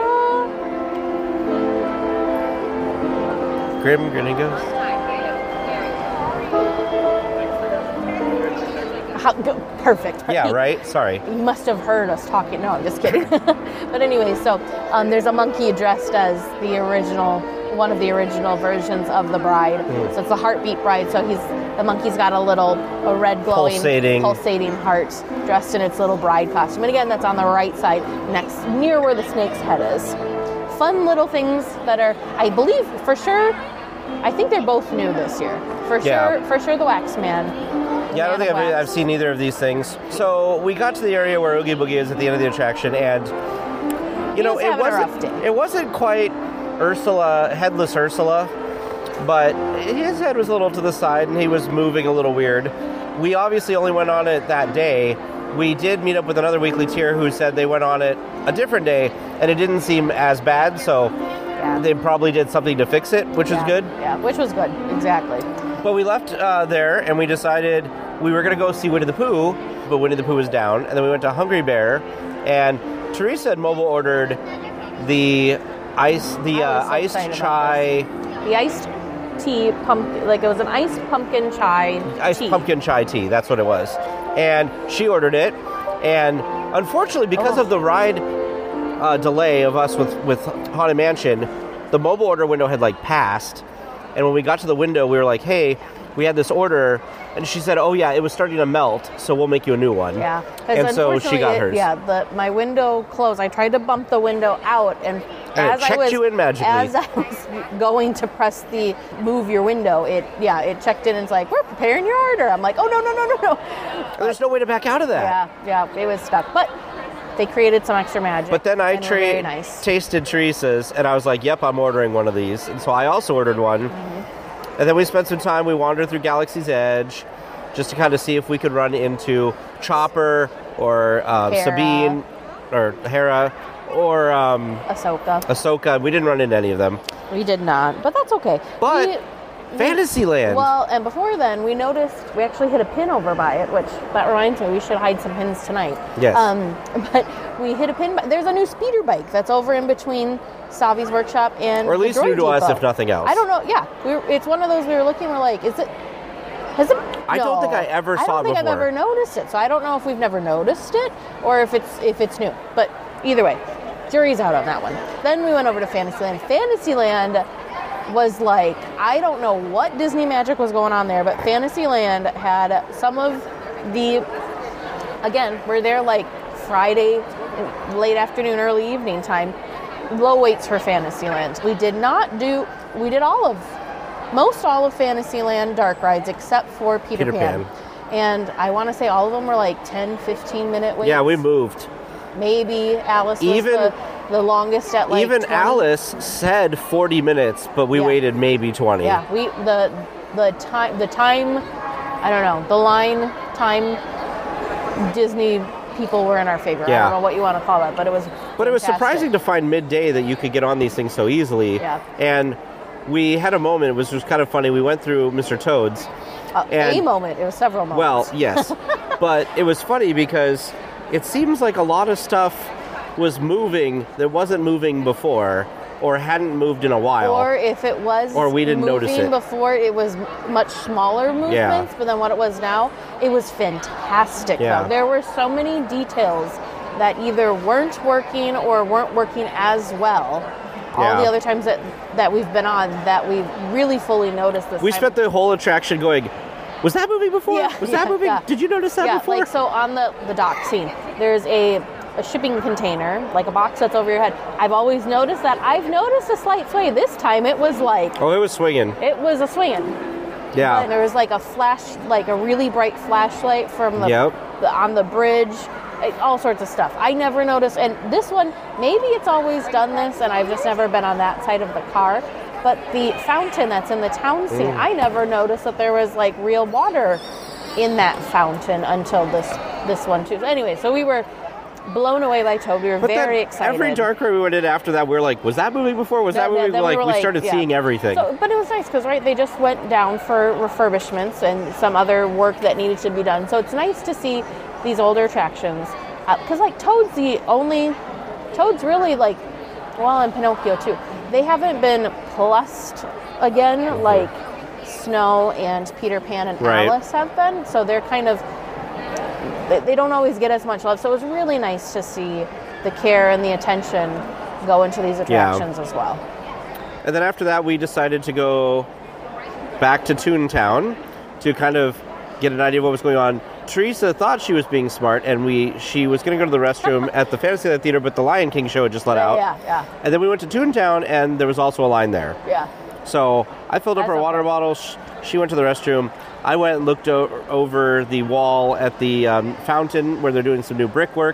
Grim Grin and Ghost. How, go- perfect. Yeah, right? Sorry. You must have heard us talking. No, I'm just kidding. But anyway, so um, there's a monkey dressed as the original, one of the original versions of the bride. Mm. So it's the Heartbeat Bride. So he's the monkey's got a little, a red glowing, Pulsating. pulsating heart dressed in its little bride costume. And again, that's on the right side, next near where the snake's head is. Fun little things that are, I believe, for sure. I think they're both new this year. For Yeah. sure, for sure, the Wax Man. Yeah, I don't think I've, Man of I've Wax. seen either of these things. So we got to the area where Oogie Boogie is at the end of the attraction, and you know, was it having a rough wasn't day. it wasn't quite Ursula, headless Ursula, but his head was a little to the side, and he was moving a little weird. We obviously only went on it that day. We did meet up with another weekly tier who said they went on it a different day, and it didn't seem as bad. So Yeah. they probably did something to fix it, which yeah. is good. Yeah, which was good. Exactly. But we left uh, there, and we decided we were going to go see Winnie the Pooh, but Winnie the Pooh was down. And then we went to Hungry Bear, and Teresa had mobile ordered the ice, the I was uh, so iced excited about chai, The iced tea pumpkin, like it was an iced pumpkin chai iced tea. pumpkin chai tea. That's what it was. And she ordered it, and unfortunately, because Oh. of the ride uh, delay of us with with Haunted Mansion, the mobile order window had like passed. And when we got to the window, we were like, "Hey, we had this order," and she said, "Oh yeah, it was starting to melt, so we'll make you a new one." Yeah, 'cause And so she unfortunately got it- hers. Yeah, the my window closed. I tried to bump the window out, and, And it as I checked was you in magically. as I was going to press the move your window, it yeah, it checked in and it's like, "We're preparing your order." I'm like, "Oh no no no no no!" And there's no way to back out of that. Yeah, yeah, it was stuck, but they created some extra magic. But then I and were very tra- nice. tasted Teresa's, and I was like, "Yep, I'm ordering one of these." And so I also ordered one. Mm-hmm. And then we spent some time. We wandered through Galaxy's Edge, just to kind of see if we could run into Chopper or uh, Hera. Sabine or Hera or um, Ahsoka. Ahsoka. We didn't run into any of them. We did not, but that's okay. But We- Fantasyland. Well, and before then, we noticed we actually hit a pin over by it, which that reminds me we should hide some pins tonight. Yes. Um, but we hit a pin. By, there's a new speeder bike that's over in between Savi's workshop and Or at the least Droid new to us, Depot. if nothing else. I don't know. Yeah, we were, it's one of those we were looking. We're like, is it? Has it? I don't no. think I ever I saw don't it think I've before. ever noticed it. So I don't know if we've never noticed it or if it's if it's new. But either way, jury's out on that one. Then we went over to Fantasyland. Fantasyland was like, I don't know what Disney magic was going on there, but Fantasyland had some of the, again, we're there like Friday, late afternoon, early evening time, low waits for Fantasyland. We did not do, we did all of, most all of Fantasyland dark rides except for Peter, Peter Pan. Pan. And I want to say all of them were like ten, fifteen minute waits. Yeah, we moved. Maybe Alice was Even- the, the longest at like Even twenty. Alice said forty minutes, but we Yeah. waited maybe twenty. Yeah, we the the time, the time, I don't know, the line, time, Disney people were in our favor. Yeah. I don't know what you want to call it, but it was But it was fantastic. surprising to find midday that you could get on these things so easily. Yeah. And we had a moment, which was kind of funny. We went through Mister Toad's. Uh, and- a moment. It was several moments. Well, yes. But it was funny because it seems like a lot of stuff was moving that wasn't moving before or hadn't moved in a while. Or if it was Or we didn't moving notice it. before, it was m- much smaller movements, Yeah. but then what it was now, it was fantastic. Yeah. Though. There were so many details that either weren't working or weren't working as well. All Yeah. the other times that, that we've been on that we really fully noticed this we time. spent the whole attraction going, was that moving before? Yeah, was yeah, that moving? yeah. Did you notice that yeah, before? like so on the, the dock scene, there's a, a shipping container, like a box that's over your head. I've always noticed that. I've noticed a slight sway. This time it was like, oh, it was swinging. it was a swinging. Yeah. And there was like a flash, like a really bright flashlight from the, Yep. the on the bridge, like, all sorts of stuff. I never noticed, and this one, maybe it's always done this, and I've just never been on that side of the car. But the fountain that's in the town scene, Mm. I never noticed that there was like real water in that fountain until this this one too. Anyway, so we were blown away by Toad. We were But very then excited. every dark ride we went in after that, we were like, was that moving before? Was that Then- moving? then we like, were we like, started yeah. seeing everything. So, but it was nice because, right, they just went down for refurbishments and some other work that needed to be done. So it's nice to see these older attractions. Because, like, Toad's the only... Toad's really, like... Well, and Pinocchio, too. They haven't been plussed again like Snow and Peter Pan and Right. Alice have been. So they're kind of... They, they don't always get as much love. So it was really nice to see the care and the attention go into these attractions as well. And then after that, we decided to go back to Toontown to kind of get an idea of what was going on. Teresa thought she was being smart, and we she was going to go to the restroom at the Fantasyland Theater, but the Lion King show had just let Yeah, out. yeah, yeah. And then we went to Toontown, and there was also a line there. Yeah. So I filled up That's her water okay. bottle. Sh- She went to the restroom. I went and looked o- over the wall at the um, fountain where they're doing some new brickwork.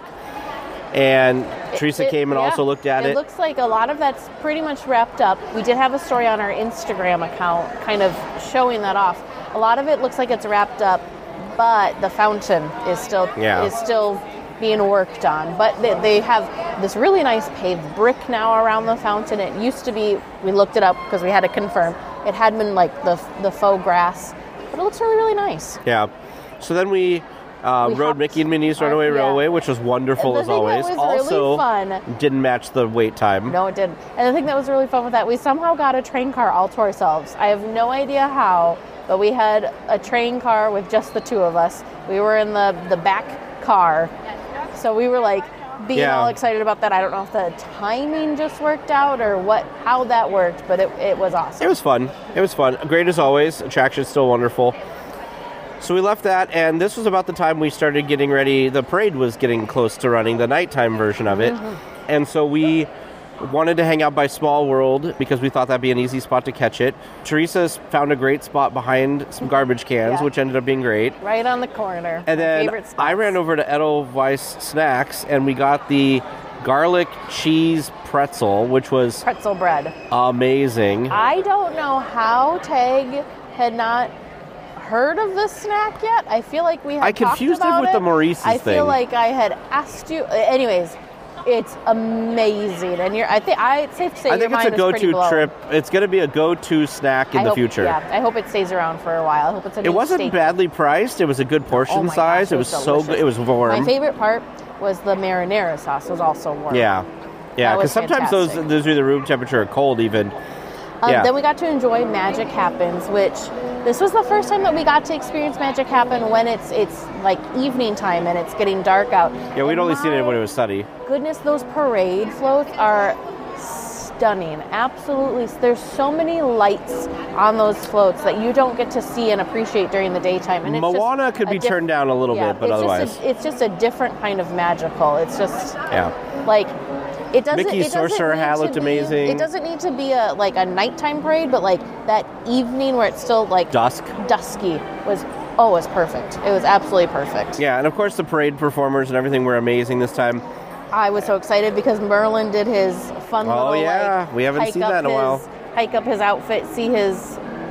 And Teresa It- came and yeah. also looked at it. It looks like a lot of that's pretty much wrapped up. We did have a story on our Instagram account kind of showing that off. A lot of it looks like it's wrapped up, but the fountain is still Yeah. is still being worked on. But they, they have this really nice paved brick now around the fountain. It used to be, we looked it up because we had to confirm, it had been like the the faux grass, but it looks really, really nice. Yeah. So then we, uh, We rode hopped Mickey and Minnie's on- Runaway yeah. Railway, which was wonderful The as thing that always. was also, really fun- didn't match the wait time. No, it didn't. And the thing that was really fun with that, we somehow got a train car all to ourselves. I have no idea how, but we had a train car with just the two of us. We were in the, the back car. So we were like being Yeah. all excited about that. I don't know if the timing just worked out or what, how that worked, but it, it was awesome. It was fun. It was fun. Great as always. Attraction's still wonderful. So we left that, and this was about the time we started getting ready. The parade was getting close to running, the nighttime version of it. Mm-hmm. And so we wanted to hang out by Small World because we thought that'd be an easy spot to catch it. Teresa's found a great spot behind some garbage cans, Yeah. which ended up being great. Right on the corner. And My then favorite spots. I ran over to Edelweiss Snacks, and we got the garlic cheese pretzel, which was pretzel bread. amazing. I don't know how Tag had not heard of this snack yet. I feel like we had I talked confused it about with the Maurice's I thing. feel like I had asked you. Anyways, it's amazing, and you're. I think I. It's safe to say I your think it's mind a is pretty go-to blown. trip. It's going to be a go-to snack in I the hope, future. Yeah, I hope it stays around for a while. I hope it's a It new wasn't staple. badly priced. It was a good portion Oh my size. gosh, it was, so delicious. good. It was warm. My favorite part was the marinara sauce. Was also warm. Yeah, yeah. That was Because sometimes those fantastic. those are either room temperature or cold even. Um, yeah. Then we got to enjoy Magic Happens, which this was the first time that we got to experience Magic Happen when it's it's like evening time and it's getting dark out. yeah, we'd And only seen it my when it was sunny. Goodness, those parade floats are stunning. Absolutely, there's so many lights on those floats that you don't get to see and appreciate during the daytime. And it's just Moana could a be diff- turned down a little yeah, bit, but it's otherwise, just a, it's just a different kind of magical. It's just yeah. like it doesn't. Mickey's it doesn't sorcerer need hat to looked be- amazing. It doesn't need to be a like a nighttime parade, but like that evening where it's still like Dusk. dusky was oh, it was perfect. It was absolutely perfect. Yeah, and of course the parade performers and everything were amazing this time. I was so excited because Merlin did his fun Oh, little yeah. like we haven't hike seen up that in a his, while. hike up his outfit, see his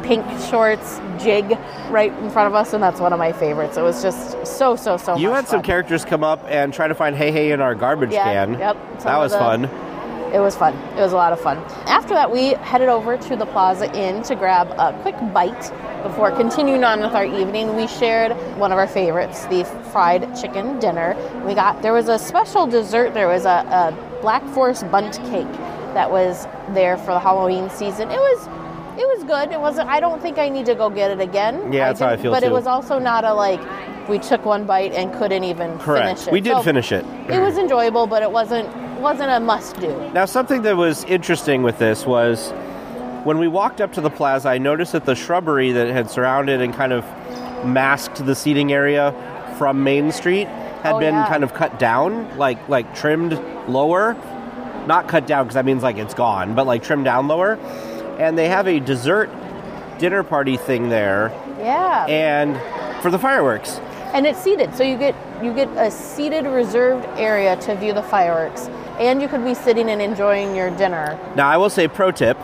pink shorts jig right in front of us, and that's one of my favorites. It was just so, so, so You much had some fun. characters come up and try to find Hey Hey in our garbage Yeah, can. yep. Some That of was the- fun. It was fun. It was a lot of fun. After that, we headed over to the Plaza Inn to grab a quick bite before continuing on with our evening. We shared one of our favorites, the fried chicken dinner. We got, there was a special dessert. There was a, a Black Forest bundt cake that was there for the Halloween season. It was, it was good. It wasn't, I don't think I need to go get it again. Yeah, that's how I didn't- feel But too. it was also not a like, we took one bite and couldn't even Correct. finish it. We did So finish it. It was enjoyable, but it wasn't, wasn't a must do. Now, something that was interesting with this was when we walked up to the plaza, I noticed that the shrubbery that had surrounded and kind of masked the seating area from Main Street had Oh, been yeah. kind of cut down, like like trimmed lower. Not cut down because that means like it's gone, but like trimmed down lower. And they have a dessert dinner party thing there, Yeah. and for the fireworks. And it's seated, so you get you get a seated reserved area to view the fireworks, and you could be sitting and enjoying your dinner. Now, I will say, pro tip,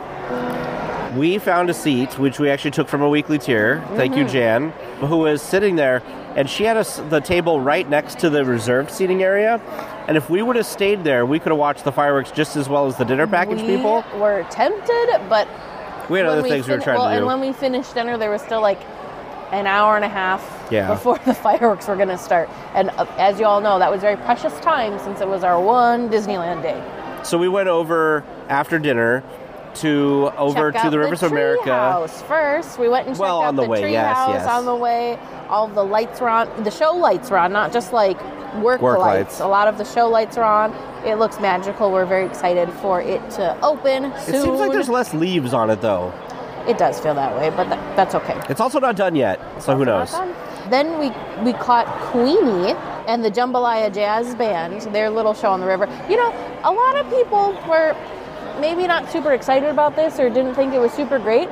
we found a seat, which we actually took from a weekly tier. Thank you, Jan, who was sitting there, and she had us the table right next to the reserved seating area. And if we would have stayed there, we could have watched the fireworks just as well as the dinner package we people. were tempted, but We had when other things we were fin- trying well, to do. and when we finished dinner, there was still like an hour and a half Yeah. before the fireworks were going to start. And uh, as you all know, that was very precious time since it was our one Disneyland day. So we went over after dinner to over Check to out the Rivers of America. Treehouse first. We went and checked Well, out on the the way, tree yes, house yes. on the way. All the lights were on. The show lights were on, not just like work, Work lights. lights. A lot of the show lights are on. It looks magical. We're very excited for it to open soon. It seems like there's less leaves on it, though. It does feel that way, but that, that's okay. It's also not done yet, so who knows? Then we we caught Queenie and the Jambalaya Jazz Band, their little show on the river. You know, a lot of people were maybe not super excited about this or didn't think it was super great.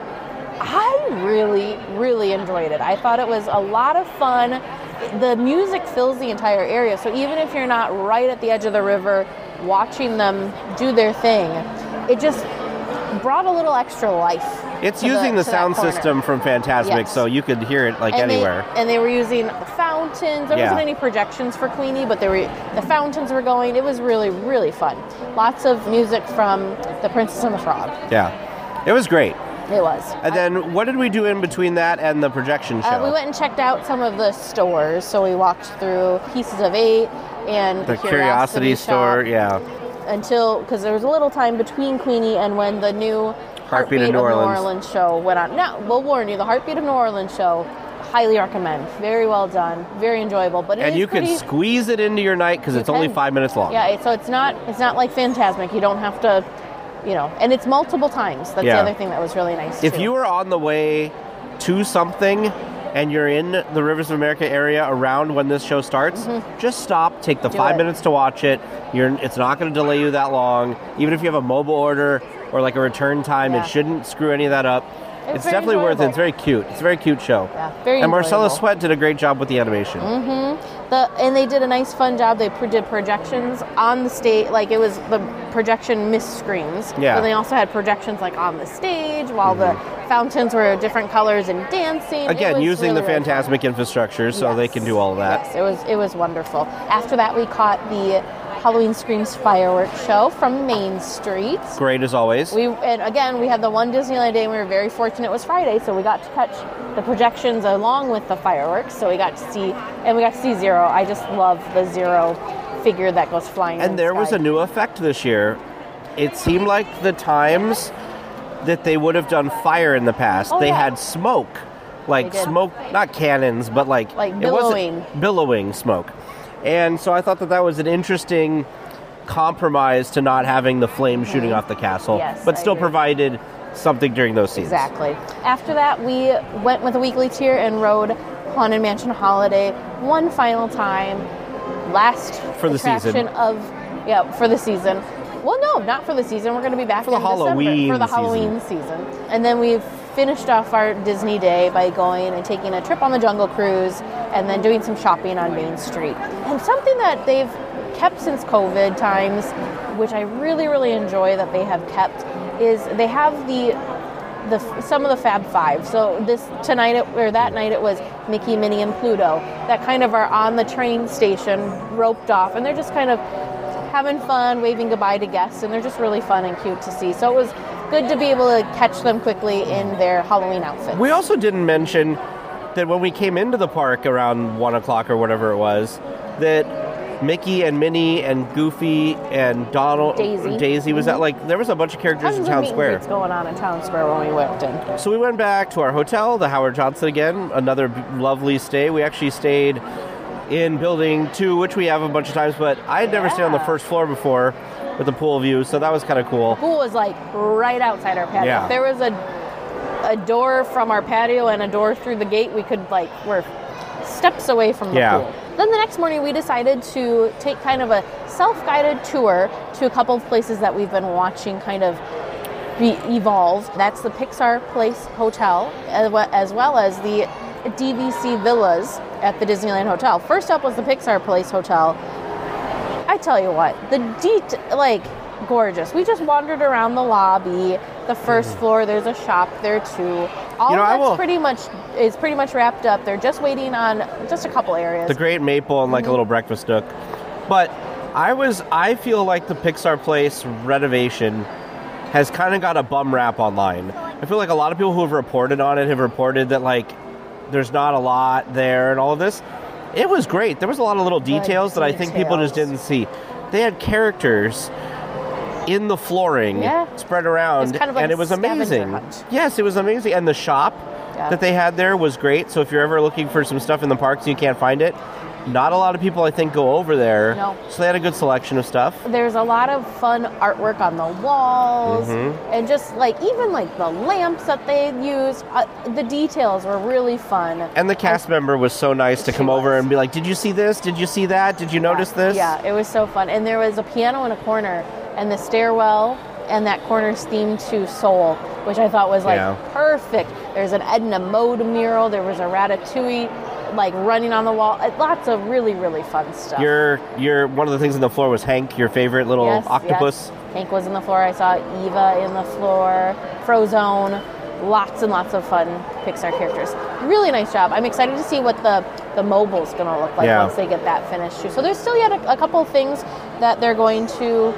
I really, really enjoyed it. I thought it was a lot of fun. The music fills the entire area, so even if you're not right at the edge of the river watching them do their thing, it just brought a little extra life. It's to using the, to that sound corner. system from Fantasmic, Yes. so you could hear it like and anywhere. They, and they were using the fountains. There Yeah. wasn't any projections for Queenie, but they were the fountains were going. It was really, really fun. Lots of music from The Princess and the Frog. Yeah, it was great. It was. And then what did we do in between that and the projection show? Uh, we went and checked out some of the stores. So we walked through Pieces of Eight and the Curiosity, Shop Store, yeah. until because there was a little time between Queenie and when the new Heartbeat of New Orleans. show went on. Now, we'll warn you, the Heartbeat of New Orleans show, highly recommend. Very well done, very enjoyable. But it And is you pretty, can squeeze it into your night because You it's only can. five minutes long. Yeah, so it's not it's not like Fantasmic. You don't have to, you know, and it's multiple times. That's Yeah. the other thing that was really nice. If too. you were on the way to something and you're in the Rivers of America area around when this show starts, just stop, take the Mm-hmm. Do five it. minutes to watch it. You're, it's not going to delay you that long. Even if you have a mobile order or like a return time, Yeah. it shouldn't screw any of that up. It's It's, very definitely worth it. enjoyable. It's very cute. It's a very cute show. Yeah, very and Marcella enjoyable. Sweat did a great job with the animation. The, and they did a nice fun job. They pro- did projections on the stage, like it was the projection mist screens. Yeah. But they also had projections like on the stage while the fountains were different colors and dancing. It Again, was using really, the really fun. Fantasmic infrastructure so they Yes. can do all of that. Yes, it was it was wonderful. After that, we caught the Halloween Screams fireworks show from Main Street. Great as always. We and again we had the one Disneyland day and we were very fortunate it was Friday, so we got to catch the projections along with the fireworks. So we got to see and we got to see Zero. I just love the Zero figure that goes flying. in And the there was sky. a new effect this year. It seemed like the times that they would have done fire in the past, Oh, they yeah. had smoke. Like They did. smoke, not cannons, but like, Like it wasn't- billowing. billowing smoke. And so I thought that that was an interesting compromise to not having the flames shooting off the castle, Yes, but I still agree. provided something during those scenes. Exactly. After that, we went with a weekly tier and rode Haunted Mansion Holiday one final time. Last For the attraction season. of yeah for the season. Well, no, not for the season. We're going to be back For the in December Halloween for the season. Halloween season. And then we finished off our Disney day by going and taking a trip on the Jungle Cruise and then doing some shopping on Main Street. And something that they've kept since COVID times, which I really, really enjoy that they have kept, is they have the the some of the Fab Five. So this tonight it, or that night it was Mickey, Minnie, and Pluto that kind of are on the train station, roped off, and they're just kind of having fun, waving goodbye to guests, and they're just really fun and cute to see. So it was good to be able to catch them quickly in their Halloween outfits. We also didn't mention that when we came into the park around one o'clock or whatever it was, that Mickey and Minnie and Goofy and Donald, Daisy, Daisy was that like there was a bunch of characters Tons in of Town meet and Square. greets going on in Town Square when we went in. So we went back to our hotel, the Howard Johnson again, another b- lovely stay. We actually stayed in building two, which we have a bunch of times, but I had never stayed on the Yeah. first floor before with the pool view, so that was kind of cool. The pool was like right outside our patio. Yeah. If there was a a door from our patio and a door through the gate, we could like we're steps away from the Yeah. pool. Then the next morning we decided to take kind of a self-guided tour to a couple of places that we've been watching kind of be evolve. That's the Pixar Place Hotel, as well as, well as the D V C Villas at the Disneyland Hotel. First up was the Pixar Place Hotel. I tell you what, the det like gorgeous. We just wandered around the lobby. The first Mm-hmm. floor, there's a shop there too. All You know, of I that's will- pretty much is pretty much wrapped up. They're just waiting on just a couple areas. The Great Maple and like Mm-hmm. a little breakfast nook. But I was, I feel like the Pixar Place renovation has kind of got a bum rap online. I feel like a lot of people who have reported on it have reported that like there's not a lot there and all of this. It was great. There was a lot of little details that I think people just details. didn't see. They had characters in the flooring Yeah. spread around, It's kind of like and a it was scavenger amazing. hunt. Yes, it was amazing. And the shop Yeah. that they had there was great. So if you're ever looking for some stuff in the parks and you can't find it, not a lot of people, I think, go over there. No. So they had a good selection of stuff. There's a lot of fun artwork on the walls, Mhm. and just like even like the lamps that they used. Uh, the details were really fun. And the cast member was so nice to She come over was. and be like, did you see this? Did you see that? Did you notice this? Yeah, it was so fun. And there was a piano in a corner, and the stairwell and that corner's themed to Soul, which I thought was like Yeah. perfect. There's an Edna Mode mural. There was a Ratatouille like running on the wall. Uh, Lots of really, really fun stuff. Your, your, one of the things on the floor was Hank, your favorite little Yes, octopus. yes. Hank was in the floor. I saw Eva in the floor. Frozone. Lots and lots of fun Pixar characters. Really nice job. I'm excited to see what the, the mobile's going to look like Yeah. once they get that finished too. So there's still yet a, a couple of things that they're going to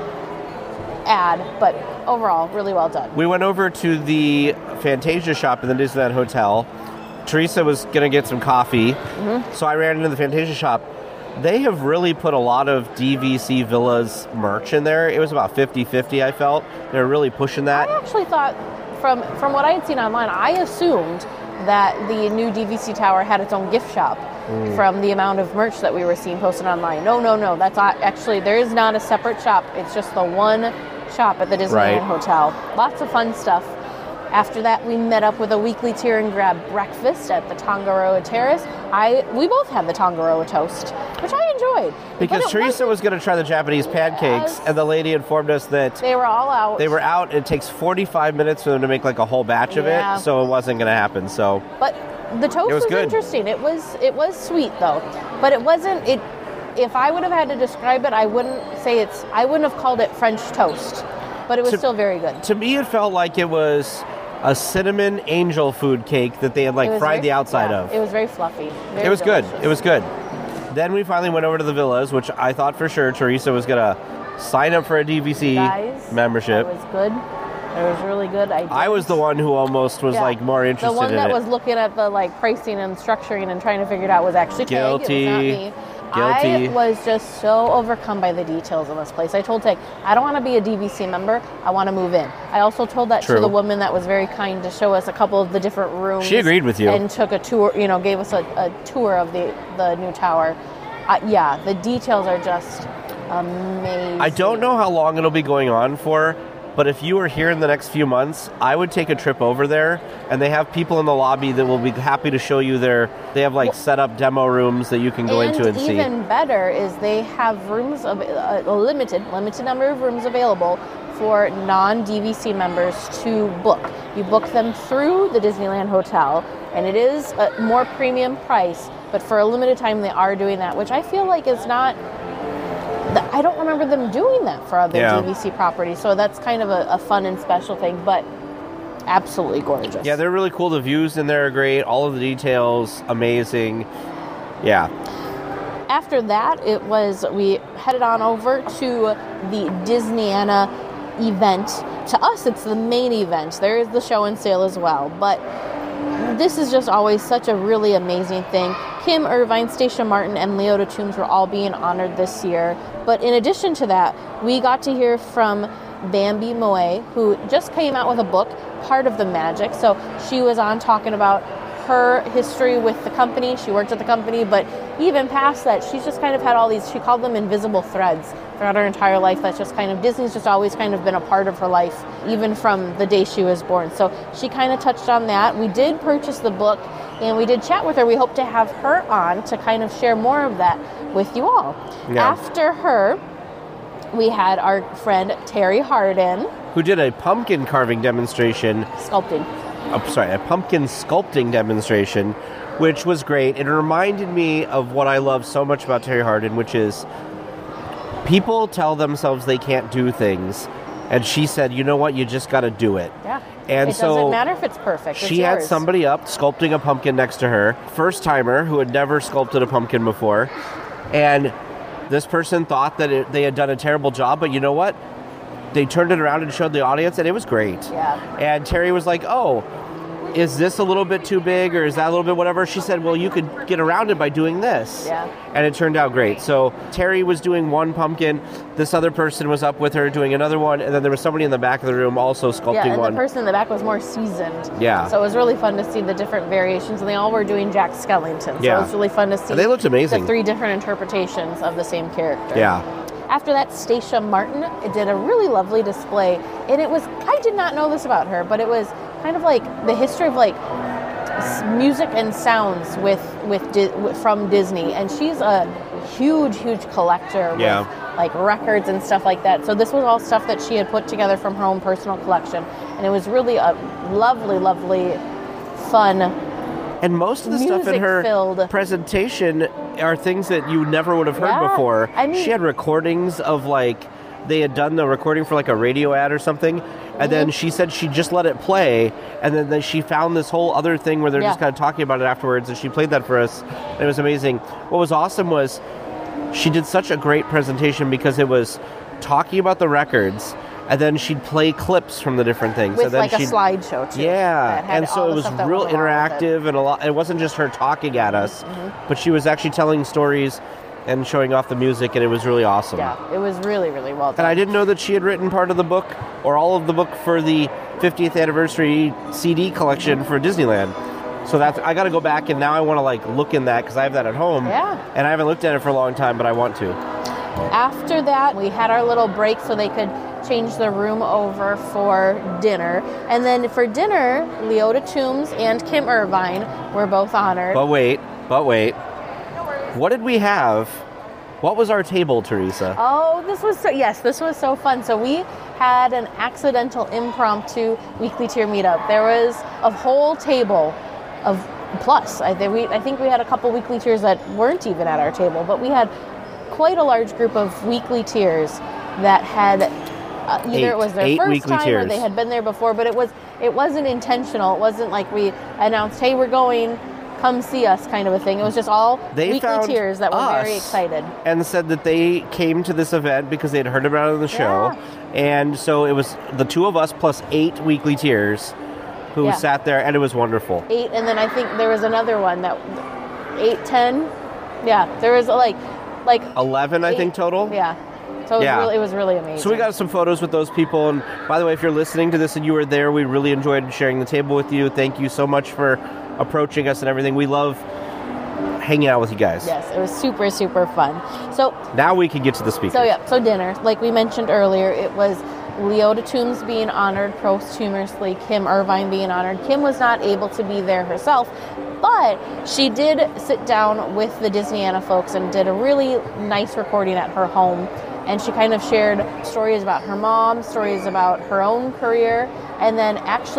add, but overall, really well done. We went over to the Fantasia shop in the Disneyland Hotel. Teresa was going to get some coffee, Mm-hmm. so I ran into the Fantasia shop. They have really put a lot of D V C Villas merch in there. It was about fifty-fifty, I felt. They were really pushing that. I actually thought, from from what I had seen online, I assumed that the new D V C Tower had its own gift shop Mm. from the amount of merch that we were seeing posted online. No, no, no. That's not, actually, there is not a separate shop. It's just the one shop at the Disneyland Right. Hotel. Lots of fun stuff. After that, we met up with a weekly tier and grabbed breakfast at the Tongaroa Terrace. I we both had the Tongaroa toast, which I enjoyed. Because But it Teresa wasn't- was going to try the Japanese pancakes, Yes. and the lady informed us that They were all out. they were out. It takes forty-five minutes for them to make like a whole batch of Yeah. it, so it wasn't going to happen. So But the toast It was was, good. interesting. It was it was sweet though, but it wasn't. It if I would have had to describe it, I wouldn't say it's. I wouldn't have called it French toast, but it was To- still very good. to me, it felt like it was a cinnamon angel food cake that they had It like was fried very- the outside yeah, of. It was very fluffy. Very It was good. delicious. It was good. Then we finally went over to the villas, which I thought for sure Teresa was going to sign up for a D V C Guys, membership. It was good. It was really good. I, I was the one who almost was Yeah. like more interested The one in that it. was looking at the like pricing and structuring and trying to figure it out was actually Tag. It was Guilty. not me. Guilty. I was just so overcome by the details in this place. I told Tag, I don't want to be a D V C member. I want to move in. I also told that True. to the woman that was very kind to show us a couple of the different rooms. She agreed with you. And took a tour, you know, gave us a, a tour of the, the new tower. Uh, yeah, the details are just amazing. I don't know how long it'll be going on for, but if you are here in the next few months, I would take a trip over there, and they have people in the lobby that will be happy to show you their. They have like set up demo rooms that you can go and into and see. even better is they have rooms of uh, a limited limited number of rooms available for non-D V C members to book. You book them through the Disneyland Hotel, and it is a more premium price, but for a limited time they are doing that, which I feel like is not. I don't remember them doing that for other Yeah. D V C properties, so that's kind of a, a fun and special thing. But absolutely gorgeous. Yeah, they're really cool. The views in there are great. All of the details, amazing. Yeah. After that, it was we headed on over to the Disneyana event. To us, it's the main event. There is the show and sale as well, but this is just always such a really amazing thing. Kim Irvine, Stacia Martin, and Leota Toombs were all being honored this year. But in addition to that, we got to hear from Bambi Moe, who just came out with a book, Part of the Magic. So she was on talking about her history with the company. She worked at the company, but even past that, she's just kind of had all these, she called them invisible threads throughout her entire life. That's just kind of, Disney's just always kind of been a part of her life, even from the day she was born. So she kind of touched on that. We did purchase the book, and we did chat with her. We hope to have her on to kind of share more of that with you all. Yeah. After her, we had our friend Terry Hardin. Who did a pumpkin carving demonstration. Sculpting. Oh, sorry, a pumpkin sculpting demonstration, which was great. It reminded me of what I love so much about Terry Hardin, which is people tell themselves they can't do things, and she said, you know what, you just got to do it. Yeah. And it so doesn't matter if it's perfect. It's she had yours. somebody up sculpting a pumpkin next to her, first timer who had never sculpted a pumpkin before, and this person thought that it, they had done a terrible job, but you know what? They turned it around and showed the audience, and it was great. Yeah. And Terry was like, oh, is this a little bit too big, or is that a little bit whatever? She said, well, you could get around it by doing this. Yeah. And it turned out great. So Terry was doing one pumpkin, this other person was up with her doing another one, and then there was somebody in the back of the room also sculpting Yeah, and one. the person in the back was more seasoned. Yeah. So it was really fun to see the different variations, and they all were doing Jack Skellington. So Yeah. it was really fun to see And they looked amazing. the three different interpretations of the same character. Yeah. After that, Stacia Martin did a really lovely display, and it was, I did not know this about her, but it was kind of like the history of like s- music and sounds with, with, Di- with from Disney, and she's a huge, huge collector with Yeah. like records and stuff like that. So this was all stuff that she had put together from her own personal collection, and it was really a lovely, lovely, fun. And most of the stuff in her Music-filled. presentation are things that you never would have heard Yeah, before. I mean- she had recordings of like, they had done the recording for like a radio ad or something, and then she said she just let it play, and then they, she found this whole other thing where they're just Yeah. kind of talking about it afterwards, and she played that for us, and it was amazing. What was awesome was she did such a great presentation because it was talking about the records, and then she'd play clips from the different things. With and then like a she'd, slideshow too. Yeah, that had and so all it the was stuff that real went along with it. interactive and a lot. It wasn't just her talking at us, but she was actually telling stories and showing off the music, and it was really awesome. Yeah, it was really, really well done. And I didn't know that she had written part of the book or all of the book for the fiftieth anniversary C D collection for Disneyland. So that's I got to go back, and now I want to like look in that because I have that at home. Yeah. And I haven't looked at it for a long time, but I want to. After that, we had our little break so they could change the room over for dinner. And then for dinner, Leota Toombs and Kim Irvine were both honored. But wait, but wait. What did we have? What was our table, Teresa? Oh, this was so, yes, this was so fun. So we had an accidental impromptu weekly tier meetup. There was a whole table of plus. I think we I think we had a couple weekly tiers that weren't even at our table, but we had quite a large group of weekly tiers that had uh, either Eight. it was their Eight first weekly time or tiers. they had been there before, but it was it wasn't intentional. It wasn't like we announced, "Hey, we're going, come see us," kind of a thing. It was just all They weekly found tiers that were very us excited. and said that they came to this event because they'd heard about it on the show. And so it was the two of us plus eight weekly tiers who Yeah. sat there, and it was wonderful. Eight, and then I think there was another one that eight, ten. Yeah, there was like like eleven, I eight- think, total. Yeah, so it was, Yeah. really, it was really amazing. So we got some photos with those people. And by the way, if you're listening to this and you were there, we really enjoyed sharing the table with you. Thank you so much for approaching us and everything. We love hanging out with you guys. Yes, it was super super fun. So Now we can get to the speakers. so yeah, so dinner, like we mentioned earlier, it was Leota Toombs being honored posthumously, Kim Irvine being honored. Kim was not able to be there herself, but she did sit down with the Disneyana folks and did a really nice recording at her home. And she kind of shared stories about her mom, stories about her own career, and then actually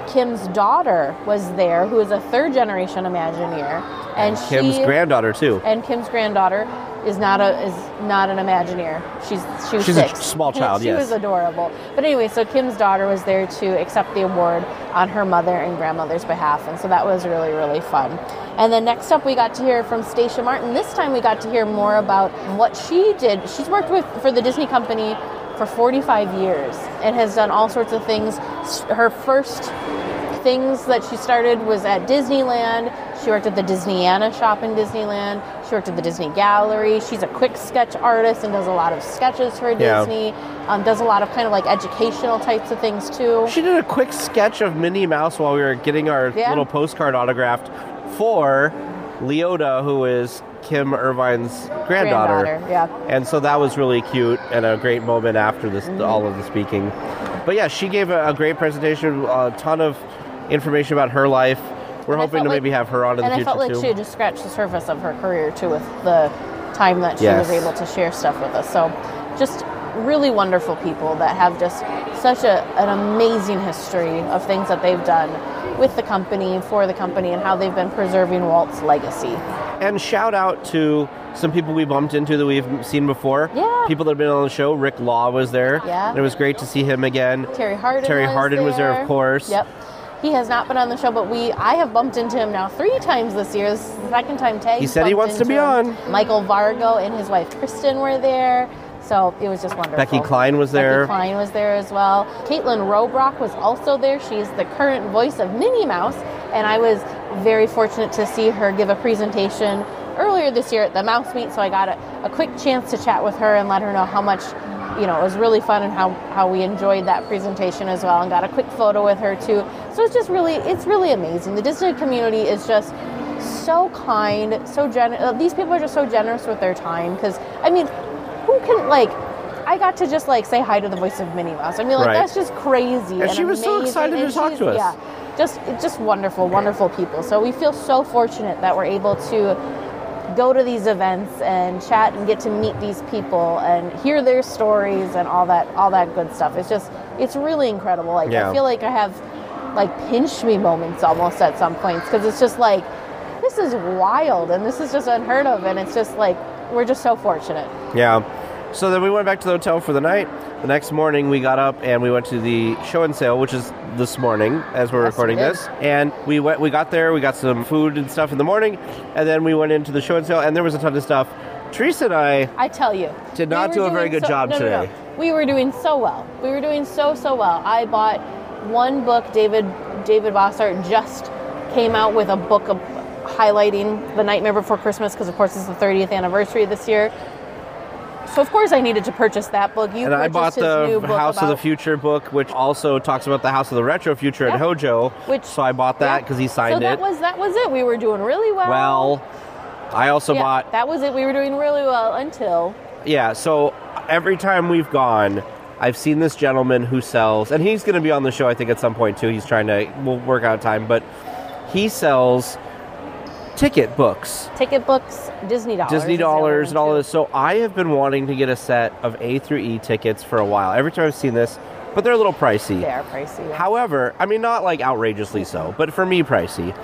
Kim's daughter was there, who is a third generation Imagineer, and, and Kim's she, granddaughter too. And Kim's granddaughter is not a is not an Imagineer. She's she was She's six. a small child. she Yes, was adorable. But anyway, so Kim's daughter was there to accept the award on her mother and grandmother's behalf, and so that was really really fun. And then next up, we got to hear from Stacia Martin. This time, we got to hear more about what she did. She's worked with for the Disney Company for forty-five years and has done all sorts of things. Her first things that she started was at Disneyland. She worked at the Disneyana shop in Disneyland. She worked at the Disney Gallery. She's a quick sketch artist and does a lot of sketches for Yeah. Disney. Um, does a lot of kind of like educational types of things too. she did a quick sketch of Minnie Mouse while we were getting our Yeah. little postcard autographed for Leota, who is Kim Irvine's granddaughter. Granddaughter, yeah. And so that was really cute and a great moment after this, Mm-hmm. all of the speaking. But yeah, she gave a, a great presentation, a ton of information about her life. We're And I hoping felt to like- maybe have her on in And the I future felt like too. she had just scratched the surface of her career too with the time that she Yes. was able to share stuff with us. So just really wonderful people that have just such a, an amazing history of things that they've done with the company, for the company, and how they've been preserving Walt's legacy. And shout out to some people we bumped into that we've seen before. Yeah. People that have been on the show. Rick Law was there. Yeah. And it was great to see him again. Terry Hardin Terry was Hardin there. was there, of course. Yep. He has not been on the show, but we I have bumped into him now three times this year. This is the second time Tag He said he bumped wants to into be him. on. Michael Vargo and his wife Kristen were there. So it was just wonderful. Becky Klein was there. Becky Klein was there as well. Caitlin Robrock was also there. She's the current voice of Minnie Mouse. And I was very fortunate to see her give a presentation earlier this year at the Mouse Meet. So I got a, a quick chance to chat with her and let her know how much, you know, it was really fun and how, how we enjoyed that presentation as well, and got a quick photo with her too. So it's just really, it's really amazing. The Disney community is just so kind, so generous. These people are just so generous with their time because, I mean, who can, like, I got to just, like, say hi to the voice of Minnie Mouse. I mean, like, Right. that's just crazy. And she was so amazing. excited to And talk she's- to us. Yeah, just, just wonderful, wonderful people. So we feel so fortunate that we're able to go to these events and chat and get to meet these people and hear their stories and all that, all that good stuff. It's just, it's really incredible. Like, Yeah. I feel like I have, like, pinch me moments almost at some points because it's just like, this is wild and this is just unheard of, and it's just like, we're just so fortunate. Yeah. So then we went back to the hotel for the night. The next morning we got up and we went to the show and sale, which is this morning as we're Yes, recording we did. this. And we went we got there, we got some food and stuff in the morning, and then we went into the show and sale and there was a ton of stuff. Teresa and I I tell you. Did not we do were a very doing good job no, no, no. today. We were doing so well. We were doing so, so well. I bought one book. David David Bossart just came out with a book of highlighting The Nightmare Before Christmas because, of course, it's the thirtieth anniversary this year. So, of course, I needed to purchase that book. You and I purchased bought his new the book House of the about- Future book, which also talks about the House of the Retro Future Yeah. at Hojo. Which- so I bought that Yeah. because he signed so that it. was that was it. We were doing really well. Well, I also yeah, bought that was it. We were doing really well until Yeah, so every time we've gone, I've seen this gentleman who sells, and he's going to be on the show, I think, at some point, too. He's trying to, we'll work out time, but he sells ticket books, ticket books, Disney dollars, Disney is the other dollars, one, and all too. this. So I have been wanting to get a set of A through E tickets for a while. Every time I've seen this, but they're a little pricey. They are pricey. Yeah. However, I mean, not like outrageously so, but for me, pricey.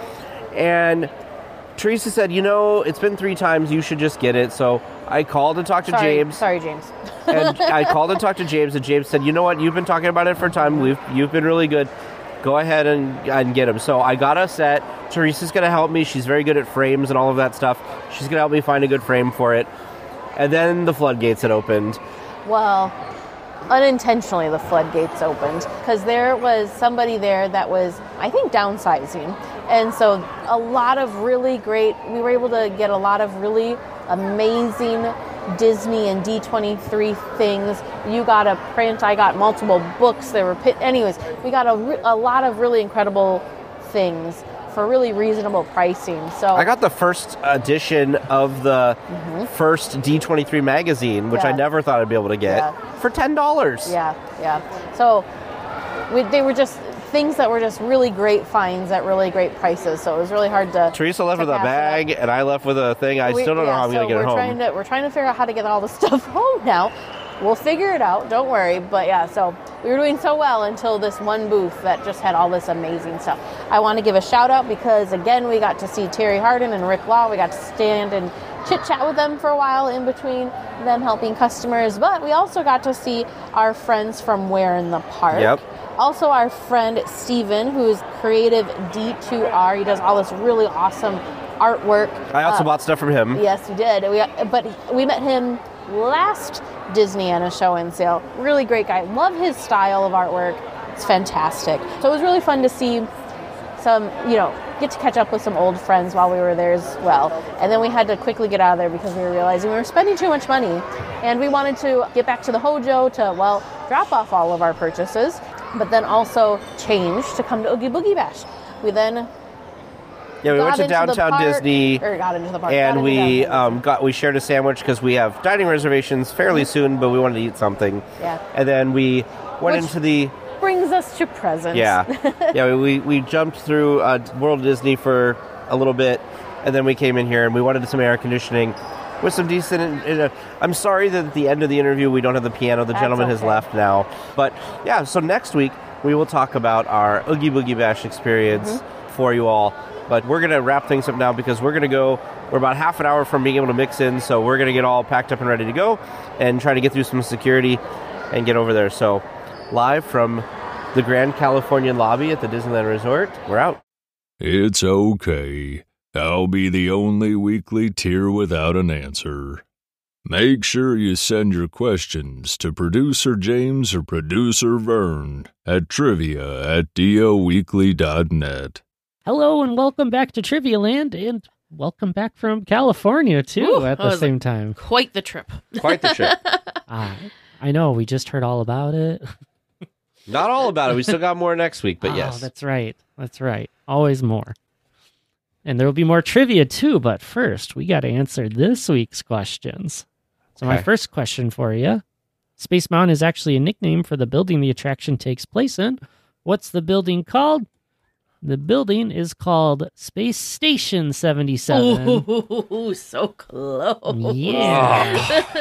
And Teresa said, you know, it's been three times, you should just get it. So I called and talked to sorry, James. Sorry, James. And I called and talked to James, and James said, you know what, you've been talking about it for a time. We've, you've been really good. Go ahead and, and get them. So I got a set. Teresa's going to help me. She's very good at frames and all of that stuff. She's going to help me find a good frame for it. And then the floodgates had opened. Well, unintentionally the floodgates opened because there was somebody there that was, I think, downsizing. And so a lot of really great, we were able to get a lot of really amazing Disney and D twenty-three things. You got a print, I got multiple books. There were, pit, anyways, we got a, re- a lot of really incredible things for really reasonable pricing. So I got the first edition of the first D twenty-three magazine, which Yeah. I never thought I'd be able to get, Yeah. for ten dollars. Yeah, yeah. So we, they were just things that were just really great finds at really great prices. So it was really hard to. Teresa left to with a pass it bag, up. and I left with a thing. I We- still don't know yeah, how I'm going so to get it we're home. Trying to, we're trying to figure out how to get all the stuff home now. we'll figure it out. Don't worry. But yeah, so we were doing so well until this one booth that just had all this amazing stuff. I want to give a shout out because, again, we got to see Terry Hardin and Rick Law. We got to stand and chit-chat with them for a while in between them helping customers. But we also got to see our friends from Where in the Park. Yep. Also our friend Steven, who's creative D two R. He does all this really awesome artwork. I also Uh, bought stuff from him. Yes, you did. We, but we met him last Disneyana show and sale. Really great guy. Love his style of artwork. It's fantastic. So it was really fun to see some, you know, get to catch up with some old friends while we were there as well. And then we had to quickly get out of there because we were realizing we were spending too much money. And we wanted to get back to the Hojo to, well, drop off all of our purchases, but then also change to come to Oogie Boogie Bash. We then Yeah, we got went to into the downtown park- Disney, or got into the park, got and into we downtown um, Disney. got we shared a sandwich because we have dining reservations fairly soon, but we wanted to eat something. Yeah. And then we went Which- into the brings us to presents. yeah yeah we we jumped through uh, World Disney for a little bit, and then we came in here and we wanted some air conditioning with some decent. Uh, I'm sorry that at the end of the interview we don't have the piano. The That's gentleman has okay. left now, but yeah. So next week we will talk about our Oogie Boogie Bash experience Mm-hmm. for you all. But we're going to wrap things up now because we're going to go, we're about half an hour from being able to mix in, so we're going to get all packed up and ready to go and try to get through some security and get over there. So live from the Grand Californian lobby at the Disneyland Resort, we're out. It's okay. I'll be the only weekly tier without an answer. Make sure you send your questions to Producer James or Producer Vern at trivia at doweekly dot net. Hello and welcome back to Trivia Land, and welcome back from California, too, Ooh, at that the was same time. Quite the trip. Quite the trip. Ah, I know, we just heard all about it. Not all about it. We still got more next week, but Oh, yes. that's right. That's right. Always more. And there will be more trivia, too, but first, we got to answer this week's questions. So my Okay. first question for you, Space Mountain is actually a nickname for the building the attraction takes place in. What's the building called? The building is called Space Station seventy-seven. Ooh, so close. Yeah.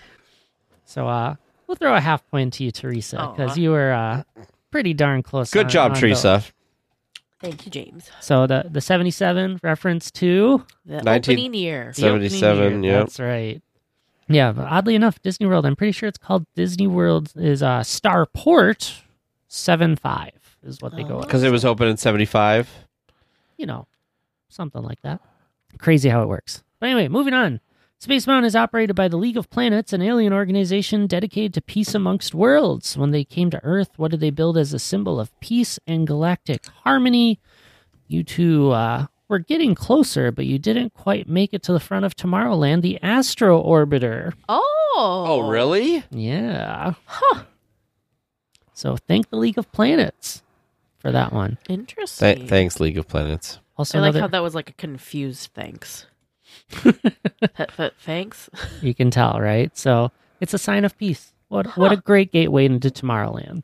so uh, we'll throw a half point to you, Teresa, because Aw. you were uh, pretty darn close. Good on- job, on Teresa. those. Thank you, James. So the, the seventy-seven reference to The nineteen opening year. the opening seventy-seven, year. yep. That's right. Yeah, but oddly enough, Disney World, I'm pretty sure it's called Disney World is uh, Starport seven five is what they go with. Because it was open in seventy-five. You know, something like that. Crazy how it works. But anyway, moving on. Space Mountain is operated by the League of Planets, an alien organization dedicated to peace amongst worlds. When they came to Earth, what did they build as a symbol of peace and galactic harmony? You two uh, were getting closer, but you didn't quite make it to the front of Tomorrowland, the Astro Orbiter. Oh. Oh, really? Yeah. Huh. So thank the League of Planets for that one. Interesting. Th- thanks, League of Planets. Also, I like another, how that was like a confused thanks. Th- th- thanks. you can tell, right? So it's a sign of peace. What what a great gateway into Tomorrowland.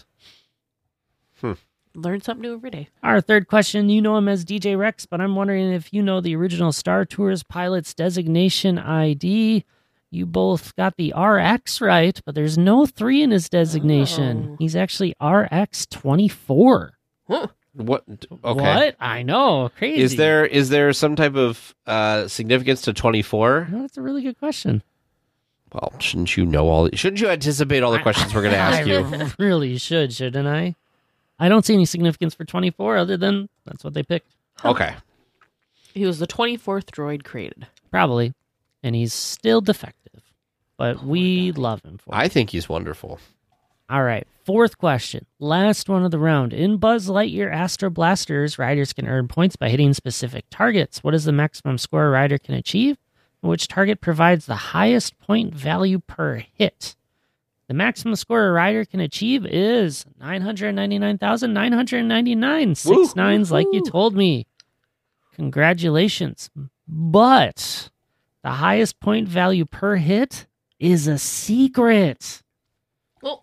Learn something new every day. Our third question, you know him as D J Rex, but I'm wondering if you know the original Star Tours pilot's designation I D. You both got the R X right, but there's no three in his designation. Oh. He's actually R X twenty-four. Huh. What? Okay. What? I know. Crazy. Is there is there some type of uh, significance to twenty-four? No, that's a really good question. Well, shouldn't you know all? Shouldn't you anticipate all the questions we're going to ask I you? really should, shouldn't I? I don't see any significance for twenty-four other than that's what they picked. Okay. He was the twenty-fourth droid created. Probably. And he's still defective. But we love him for it. I think he's wonderful. All right. Fourth question. Last one of the round. In Buzz Lightyear Astro Blasters, riders can earn points by hitting specific targets. What is the maximum score a rider can achieve? And which target provides the highest point value per hit? The maximum score a rider can achieve is nine hundred ninety-nine thousand nine hundred ninety-nine. Six Woo, nines, like you woo. told me. Congratulations. But the highest point value per hit is a secret. Oh,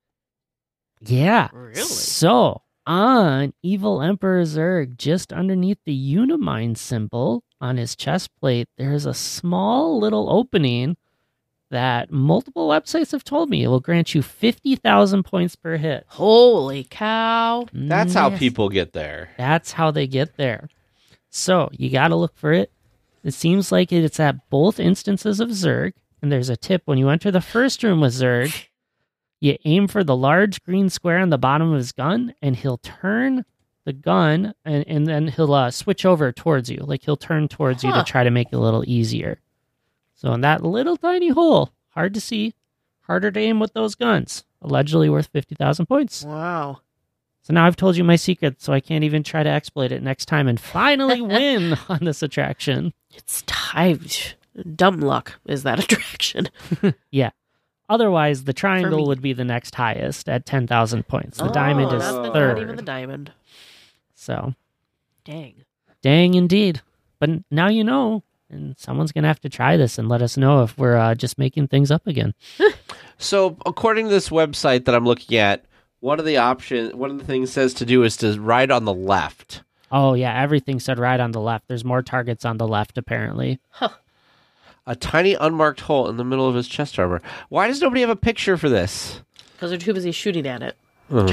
Yeah. Really? So, on Evil Emperor Zurg, just underneath the Unimind symbol on his chest plate, there's a small little opening that multiple websites have told me it will grant you fifty thousand points per hit. Holy cow. That's how Yes. people get there. That's how they get there. So you got to look for it. It seems like it's at both instances of Zerg. And there's a tip. When you enter the first room with Zerg, you aim for the large green square on the bottom of his gun, and he'll turn the gun, and, and then he'll uh, switch over towards you. Like he'll turn towards you Huh. to try to make it a little easier. So in that little tiny hole, hard to see, harder to aim with those guns. Allegedly worth fifty thousand points. Wow. So now I've told you my secret, so I can't even try to exploit it next time and finally win on this attraction. It's time. Dumb luck is that attraction. Yeah. Otherwise, the For triangle me. would be the next highest at ten thousand points. The diamond Oh, is not the- third. Not even the diamond. So, Dang. dang indeed. But now you know, and someone's going to have to try this and let us know if we're uh, just making things up again. So, according to this website that I'm looking at, one of the options, one of the things it says to do is to ride on the left. Oh, yeah, everything said right on the left. There's more targets on the left, apparently. A tiny unmarked hole in the middle of his chest armor. Why does nobody have a picture for this? Because they're too busy shooting at it.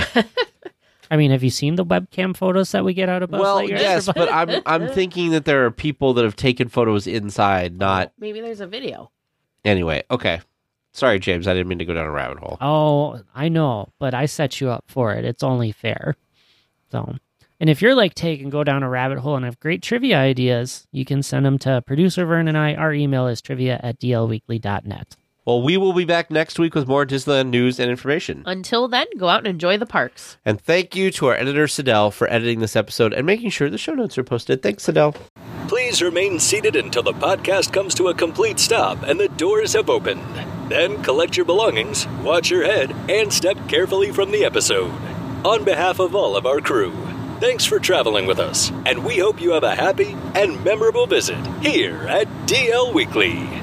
I mean, have you seen the webcam photos that we get out of Buzz Well, Lightyear? yes, but I'm I'm thinking that there are people that have taken photos inside, not Maybe there's a video. anyway. Okay, sorry, James. I didn't mean to go down a rabbit hole. Oh, I know, but I set you up for it. It's only fair. So, and if you're like Take and go down a rabbit hole and have great trivia ideas, you can send them to producer Vern and I. Our email is trivia at d l weekly dot net. Well, we will be back next week with more Disneyland news and information. Until then, go out and enjoy the parks. And thank you to our editor, Sidel, for editing this episode and making sure the show notes are posted. Thanks, Sidel. Please remain seated until the podcast comes to a complete stop and the doors have opened. Then collect your belongings, watch your head, and step carefully from the episode. On behalf of all of our crew, thanks for traveling with us, and we hope you have a happy and memorable visit here at D L Weekly.